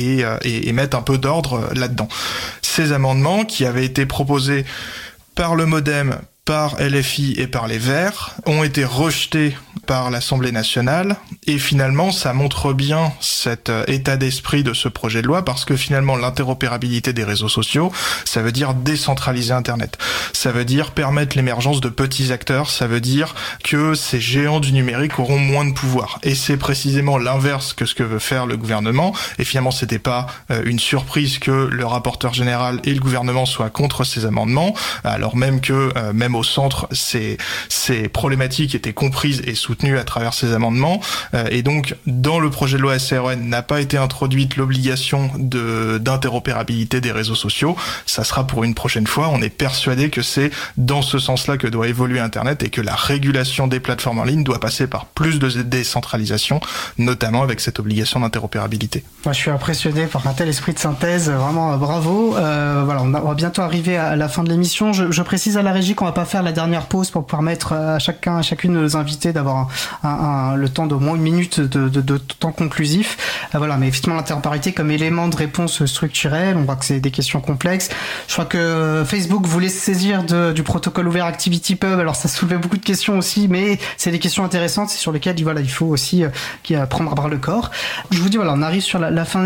et mettre un peu d'ordre là-dedans. Ces amendements qui avaient été proposés par le MoDem, par LFI et par les Verts ont été rejetés par l'Assemblée nationale, et finalement ça montre bien cet état d'esprit de ce projet de loi, parce que finalement l'interopérabilité des réseaux sociaux, ça veut dire décentraliser Internet, ça veut dire permettre l'émergence de petits acteurs, ça veut dire que ces géants du numérique auront moins de pouvoir, et c'est précisément l'inverse que ce que veut faire le gouvernement. Et finalement c'était pas une surprise que le rapporteur général et le gouvernement soient contre ces amendements, alors même que même au centre ces problématiques étaient comprises et soutenues à travers ces amendements, et donc dans le projet de loi SREN n'a pas été introduite l'obligation d'interopérabilité des réseaux sociaux. Ça sera pour une prochaine fois. On est persuadé que c'est dans ce sens-là que doit évoluer Internet, et que la régulation des plateformes en ligne doit passer par plus de décentralisation, notamment avec cette obligation d'interopérabilité. Moi, je suis impressionné par un tel esprit de synthèse, vraiment bravo. Voilà, on va bientôt arriver à la fin de l'émission. Je précise à la régie qu'on va pas faire la dernière pause pour permettre à chacune de nos invités d'avoir le temps d'au moins une minute de temps conclusif. Voilà, mais effectivement l'interopérabilité comme élément de réponse structurelle, on voit que c'est des questions complexes. Je crois que Facebook voulait se saisir du protocole ouvert ActivityPub, alors ça soulevait beaucoup de questions aussi, mais c'est des questions intéressantes, c'est sur lesquelles il faut aussi prendre à bras le corps. Je vous dis, voilà, on arrive sur la fin de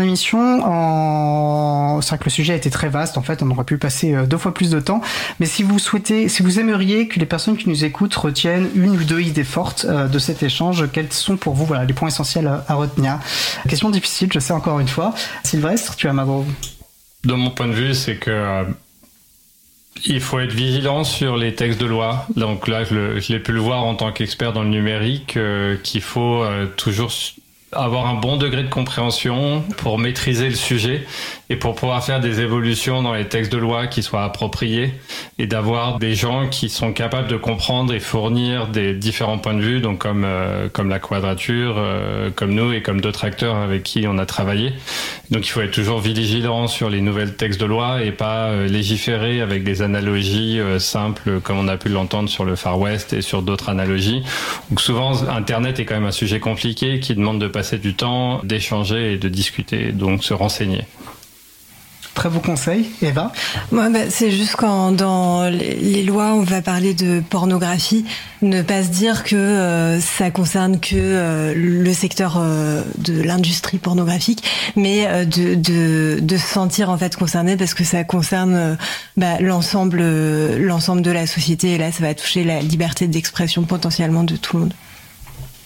l'émission. C'est vrai que le sujet a été très vaste, en fait, on aurait pu passer 2 fois plus de temps, mais si vous aimeriez que les personnes qui nous écoutent retiennent une ou 2 idées fortes de cet échange, quels sont pour vous les points essentiels à retenir? Question difficile, je sais, encore une fois. Sylvestre, tu as ma voix. De mon point de vue, c'est que il faut être vigilant sur les textes de loi. Donc là, je l'ai pu le voir en tant qu'expert dans le numérique, qu'il faut toujours avoir un bon degré de compréhension pour maîtriser le sujet et pour pouvoir faire des évolutions dans les textes de loi qui soient appropriés, et d'avoir des gens qui sont capables de comprendre et fournir des différents points de vue, donc comme la Quadrature, comme nous et comme d'autres acteurs avec qui on a travaillé. Donc il faut être toujours vigilant sur les nouvelles textes de loi et pas légiférer avec des analogies simples comme on a pu l'entendre sur le Far West et sur d'autres analogies. Donc souvent, Internet est quand même un sujet compliqué qui demande de passer du temps, d'échanger et de discuter, donc se renseigner. Très beau conseil. Eva ? C'est juste quand dans les lois on va parler de pornographie, ne pas se dire que ça concerne que le secteur de l'industrie pornographique, mais de se sentir en fait concerné parce que ça concerne l'ensemble de la société, et là ça va toucher la liberté d'expression potentiellement de tout le monde. Bastien ?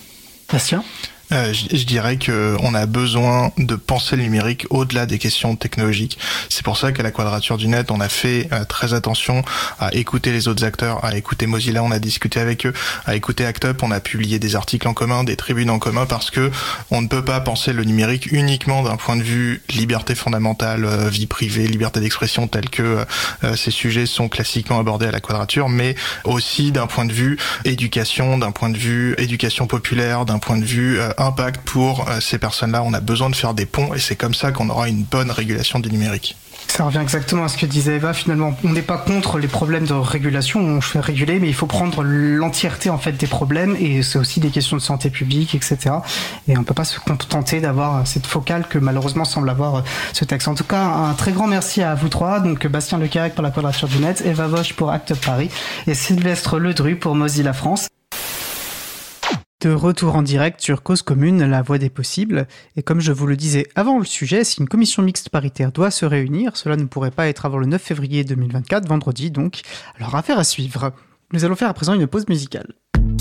Je dirais que on a besoin de penser le numérique au-delà des questions technologiques. C'est pour ça qu'à la Quadrature du Net, on a fait très attention à écouter les autres acteurs, à écouter Mozilla, on a discuté avec eux, à écouter ACT UP, on a publié des articles en commun, des tribunes en commun, parce que on ne peut pas penser le numérique uniquement d'un point de vue liberté fondamentale, vie privée, liberté d'expression, tel que ces sujets sont classiquement abordés à la Quadrature, mais aussi d'un point de vue éducation, d'un point de vue éducation populaire, d'un point de vue impact pour ces personnes-là. On a besoin de faire des ponts et c'est comme ça qu'on aura une bonne régulation du numérique. Ça revient exactement à ce que disait Eva. Finalement, on n'est pas contre les problèmes de régulation, on fait réguler, mais il faut prendre l'entièreté en fait des problèmes, et c'est aussi des questions de santé publique, etc. Et on peut pas se contenter d'avoir cette focale que malheureusement semble avoir ce texte. En tout cas, un très grand merci à vous trois. Donc Bastien Lecarec pour la Quadrature du Net, Eva Vosch pour ACT UP Paris et Sylvestre Ledru pour Mozilla France. De retour en direct sur Cause Commune, la voie des possibles. Et comme je vous le disais avant le sujet, si une commission mixte paritaire doit se réunir, cela ne pourrait pas être avant le 9 février 2024, vendredi donc. Alors affaire à suivre. Nous allons faire à présent une pause musicale.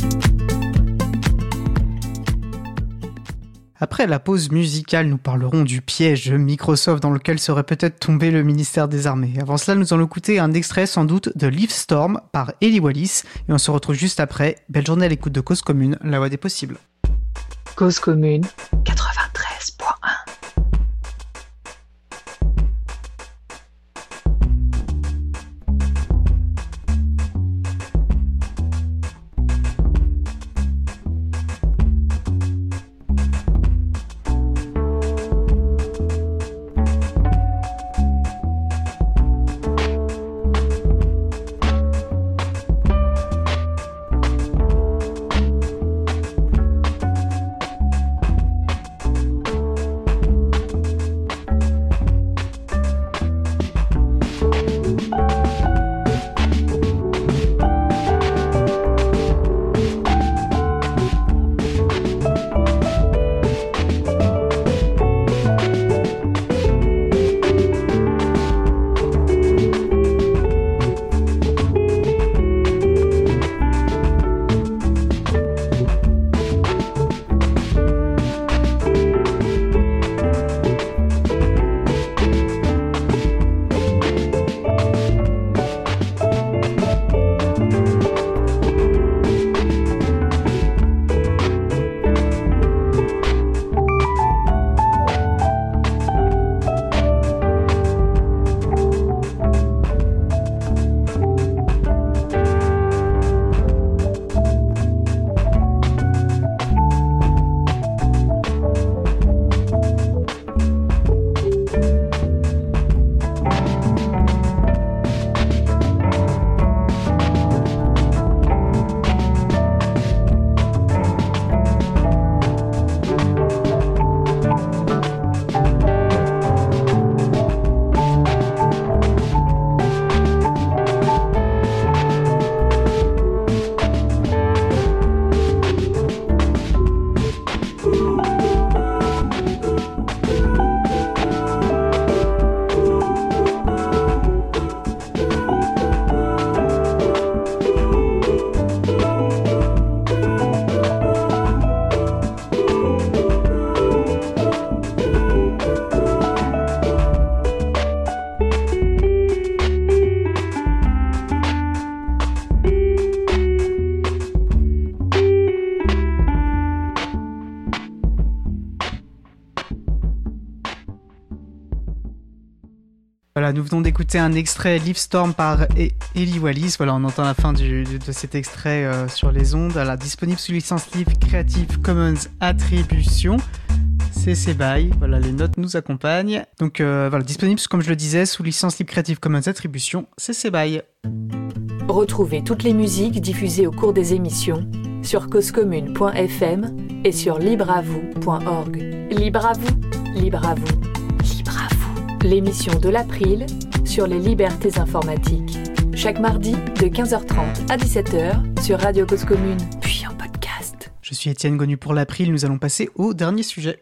Après la pause musicale, nous parlerons du piège Microsoft dans lequel serait peut-être tombé le ministère des Armées. Avant cela, nous allons écouter un extrait sans doute de Leaf Storm par Ellie Wallis et on se retrouve juste après. Belle journée à l'écoute de Cause Commune, la voix des possibles. Cause Commune 93.1. Voilà, nous venons d'écouter un extrait Leaf Storm par Ellie Wallis. Voilà, on entend la fin de cet extrait sur les ondes. Disponible sous licence libre Creative Commons Attribution. CC BY, voilà, les notes nous accompagnent. Donc voilà, disponible, comme je le disais, sous licence libre Creative Commons Attribution CC BY. Retrouvez toutes les musiques diffusées au cours des émissions sur causecommune.fm et sur libreavou.org. Libre à vous, libre à vous, libre à vous. L'émission de l'April sur les libertés informatiques. Chaque mardi de 15h30 à 17h sur Radio Cause Commune, puis en podcast. Je suis Étienne Gonu pour l'April, nous allons passer au dernier sujet.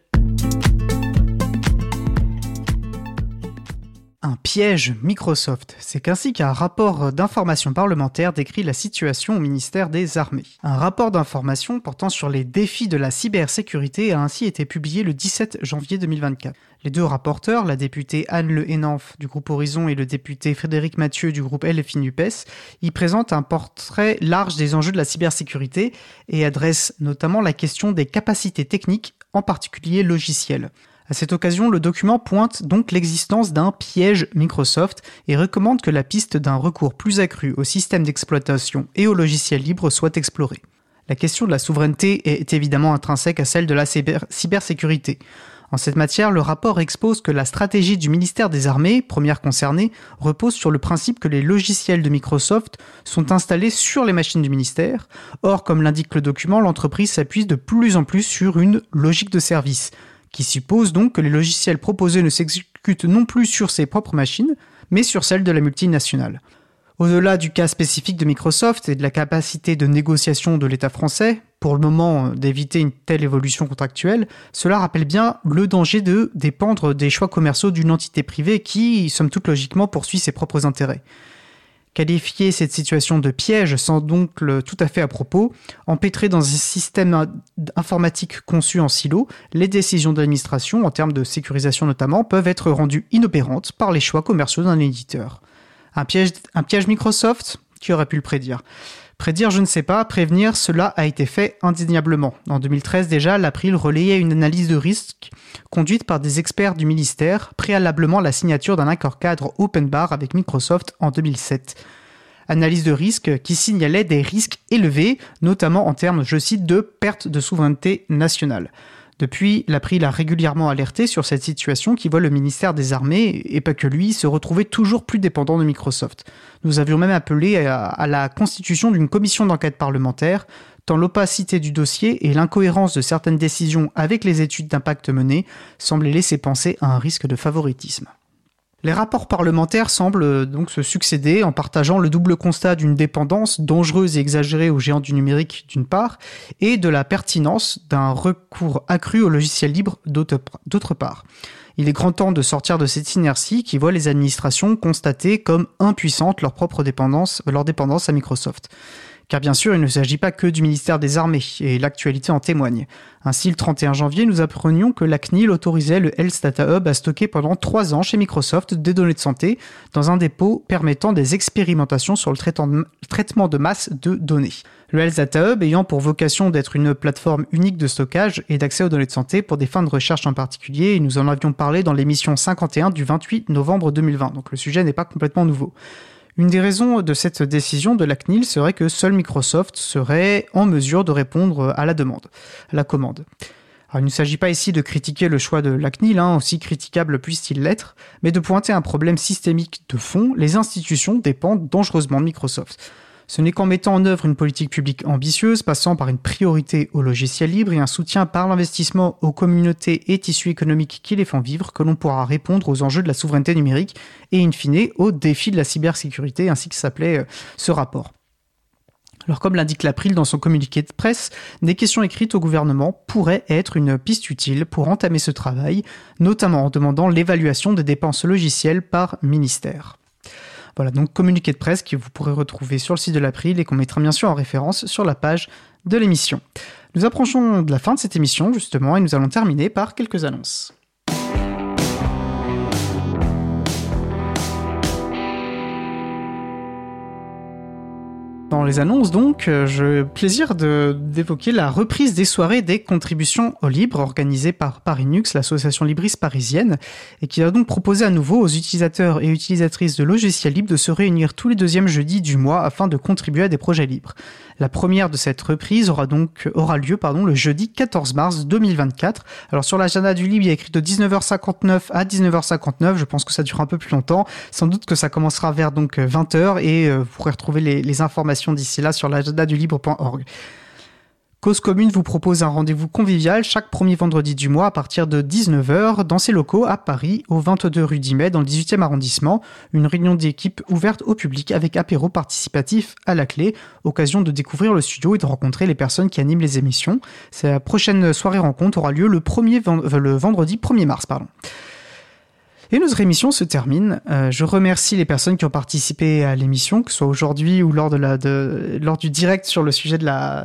Un piège Microsoft. C'est ainsi qu'un rapport d'information parlementaire décrit la situation au ministère des Armées. Un rapport d'information portant sur les défis de la cybersécurité a ainsi été publié le 17 janvier 2024. Les deux rapporteurs, la députée Anne Le Henanff du groupe Horizon et le député Frédéric Mathieu du groupe LFI-NUPES, y présentent un portrait large des enjeux de la cybersécurité et adressent notamment la question des capacités techniques, en particulier logicielles. À cette occasion, le document pointe donc l'existence d'un piège Microsoft et recommande que la piste d'un recours plus accru au système d'exploitation et aux logiciels libres soit explorée. La question de la souveraineté est évidemment intrinsèque à celle de la cybersécurité. En cette matière, le rapport expose que la stratégie du ministère des Armées, première concernée, repose sur le principe que les logiciels de Microsoft sont installés sur les machines du ministère. Or, comme l'indique le document, l'entreprise s'appuie de plus en plus sur une logique de service, qui suppose donc que les logiciels proposés ne s'exécutent non plus sur ses propres machines, mais sur celles de la multinationale. Au-delà du cas spécifique de Microsoft et de la capacité de négociation de l'État français, pour le moment d'éviter une telle évolution contractuelle, cela rappelle bien le danger de dépendre des choix commerciaux d'une entité privée qui, somme toute logiquement, poursuit ses propres intérêts. Qualifier cette situation de piège semble donc tout à fait à propos. Empêtré dans un système informatique conçu en silo, les décisions de l'administration, en termes de sécurisation notamment, peuvent être rendues inopérantes par les choix commerciaux d'un éditeur. Un piège Microsoft? Qui aurait pu le prédire? Prédire, je ne sais pas. Prévenir, cela a été fait indéniablement. En 2013 déjà, l'April relayait une analyse de risque conduite par des experts du ministère, préalablement à la signature d'un accord cadre open bar avec Microsoft en 2007. Analyse de risque qui signalait des risques élevés, notamment en termes, je cite, de perte de souveraineté nationale. Depuis, l'April a régulièrement alerté sur cette situation qui voit le ministère des Armées, et pas que lui, se retrouver toujours plus dépendant de Microsoft. Nous avions même appelé à la constitution d'une commission d'enquête parlementaire, tant l'opacité du dossier et l'incohérence de certaines décisions avec les études d'impact menées semblaient laisser penser à un risque de favoritisme. Les rapports parlementaires semblent donc se succéder en partageant le double constat d'une dépendance dangereuse et exagérée aux géants du numérique d'une part, et de la pertinence d'un recours accru aux logiciels libres d'autre part. Il est grand temps de sortir de cette inertie qui voit les administrations constater comme impuissantes leur dépendance à Microsoft. Car bien sûr, il ne s'agit pas que du ministère des Armées, et l'actualité en témoigne. Ainsi, le 31 janvier, nous apprenions que la CNIL autorisait le Health Data Hub à stocker pendant 3 ans chez Microsoft des données de santé dans un dépôt permettant des expérimentations sur le traitement de masse de données. Le Health Data Hub ayant pour vocation d'être une plateforme unique de stockage et d'accès aux données de santé pour des fins de recherche en particulier, et nous en avions parlé dans l'émission 51 du 28 novembre 2020, donc le sujet n'est pas complètement nouveau. Une des raisons de cette décision de la CNIL serait que seul Microsoft serait en mesure de répondre à la commande. Alors, il ne s'agit pas ici de critiquer le choix de la CNIL, aussi critiquable puisse-t-il l'être, mais de pointer un problème systémique de fond, les institutions dépendent dangereusement de Microsoft. Ce n'est qu'en mettant en œuvre une politique publique ambitieuse, passant par une priorité aux logiciels libres et un soutien par l'investissement aux communautés et tissus économiques qui les font vivre, que l'on pourra répondre aux enjeux de la souveraineté numérique et, in fine, aux défis de la cybersécurité, ainsi que s'appelait ce rapport. Alors, comme l'indique l'April dans son communiqué de presse, des questions écrites au gouvernement pourraient être une piste utile pour entamer ce travail, notamment en demandant l'évaluation des dépenses logicielles par ministère. Voilà, donc communiqué de presse que vous pourrez retrouver sur le site de l'April et qu'on mettra bien sûr en référence sur la page de l'émission. Nous approchons de la fin de cette émission justement et nous allons terminer par quelques annonces. Dans les annonces donc, j'ai le plaisir d'évoquer la reprise des soirées des contributions au libre organisées par Parinux, l'association libriste parisienne, et qui a donc proposé à nouveau aux utilisateurs et utilisatrices de logiciels libres de se réunir tous les 2e jeudis du mois afin de contribuer à des projets libres. La première de cette reprise aura lieu le jeudi 14 mars 2024. Alors sur l'agenda du libre, il y a écrit de 19h59 à 19h59. Je pense que ça dure un peu plus longtemps. Sans doute que ça commencera vers 20h et vous pourrez retrouver les informations d'ici là sur l'agendadulibre.org. Cause Commune vous propose un rendez-vous convivial chaque premier vendredi du mois à partir de 19h dans ses locaux à Paris, au 22 rue d'Imet, dans le 18e arrondissement. Une réunion d'équipe ouverte au public avec apéro participatif à la clé, occasion de découvrir le studio et de rencontrer les personnes qui animent les émissions. La prochaine soirée rencontre aura lieu le vendredi 1er mars. Et notre émission se termine. Je remercie les personnes qui ont participé à l'émission, que ce soit aujourd'hui ou lors du direct sur le sujet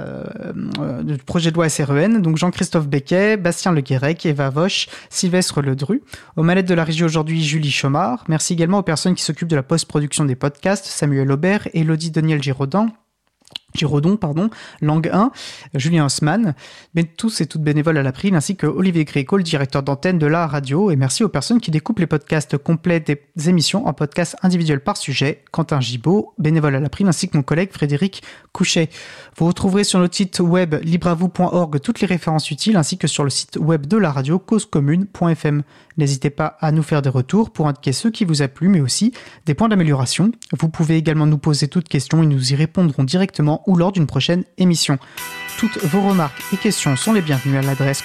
du projet de loi SREN. Donc Jean-Christophe Becquet, Bastien Le Guérec, Eva Vosch, Sylvestre Ledru. Aux manettes de la régie aujourd'hui, Julie Chomard. Merci également aux personnes qui s'occupent de la post-production des podcasts, Samuel Aubert, Élodie Daniel Giraudon, Langue 1, Julien Haussmann, tous et toutes bénévoles à l'April, ainsi que Olivier Gréco, le directeur d'antenne de la radio. Et merci aux personnes qui découpent les podcasts complets des émissions en podcasts individuels par sujet, Quentin Gibaud, bénévole à l'April, ainsi que mon collègue Frédéric Couchet. Vous retrouverez sur notre site web libreavou.org toutes les références utiles, ainsi que sur le site web de la radio causecommune.fm. N'hésitez pas à nous faire des retours pour indiquer ce qui vous a plu, mais aussi des points d'amélioration. Vous pouvez également nous poser toutes questions et nous y répondrons directement ou lors d'une prochaine émission. Toutes vos remarques et questions sont les bienvenues à l'adresse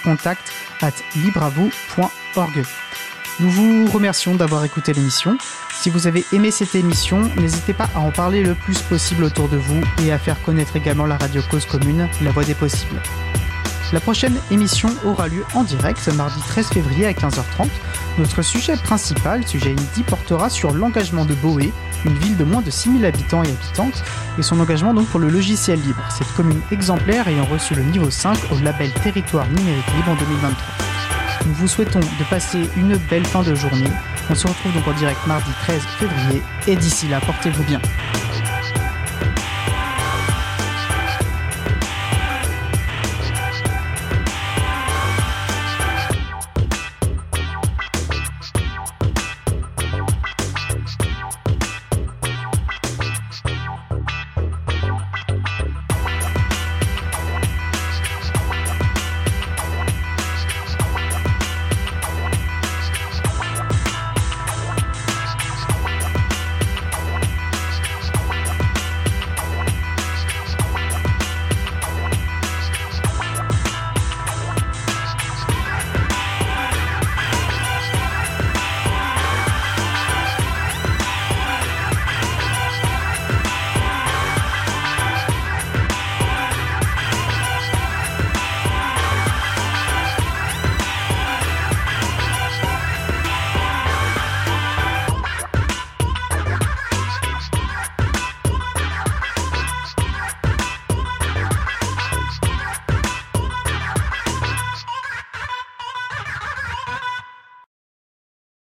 contact@libreavou.org. Nous vous remercions d'avoir écouté l'émission. Si vous avez aimé cette émission, n'hésitez pas à en parler le plus possible autour de vous et à faire connaître également la radio Cause Commune, la voix des possibles. La prochaine émission aura lieu en direct, mardi 13 février à 15h30. Notre sujet principal, sujet inédit, portera sur l'engagement de Boé, une ville de moins de 6000 habitants et habitantes, et son engagement donc pour le logiciel libre, cette commune exemplaire ayant reçu le niveau 5 au label Territoire numérique libre en 2023. Nous vous souhaitons de passer une belle fin de journée. On se retrouve donc en direct mardi 13 février, et d'ici là, portez-vous bien.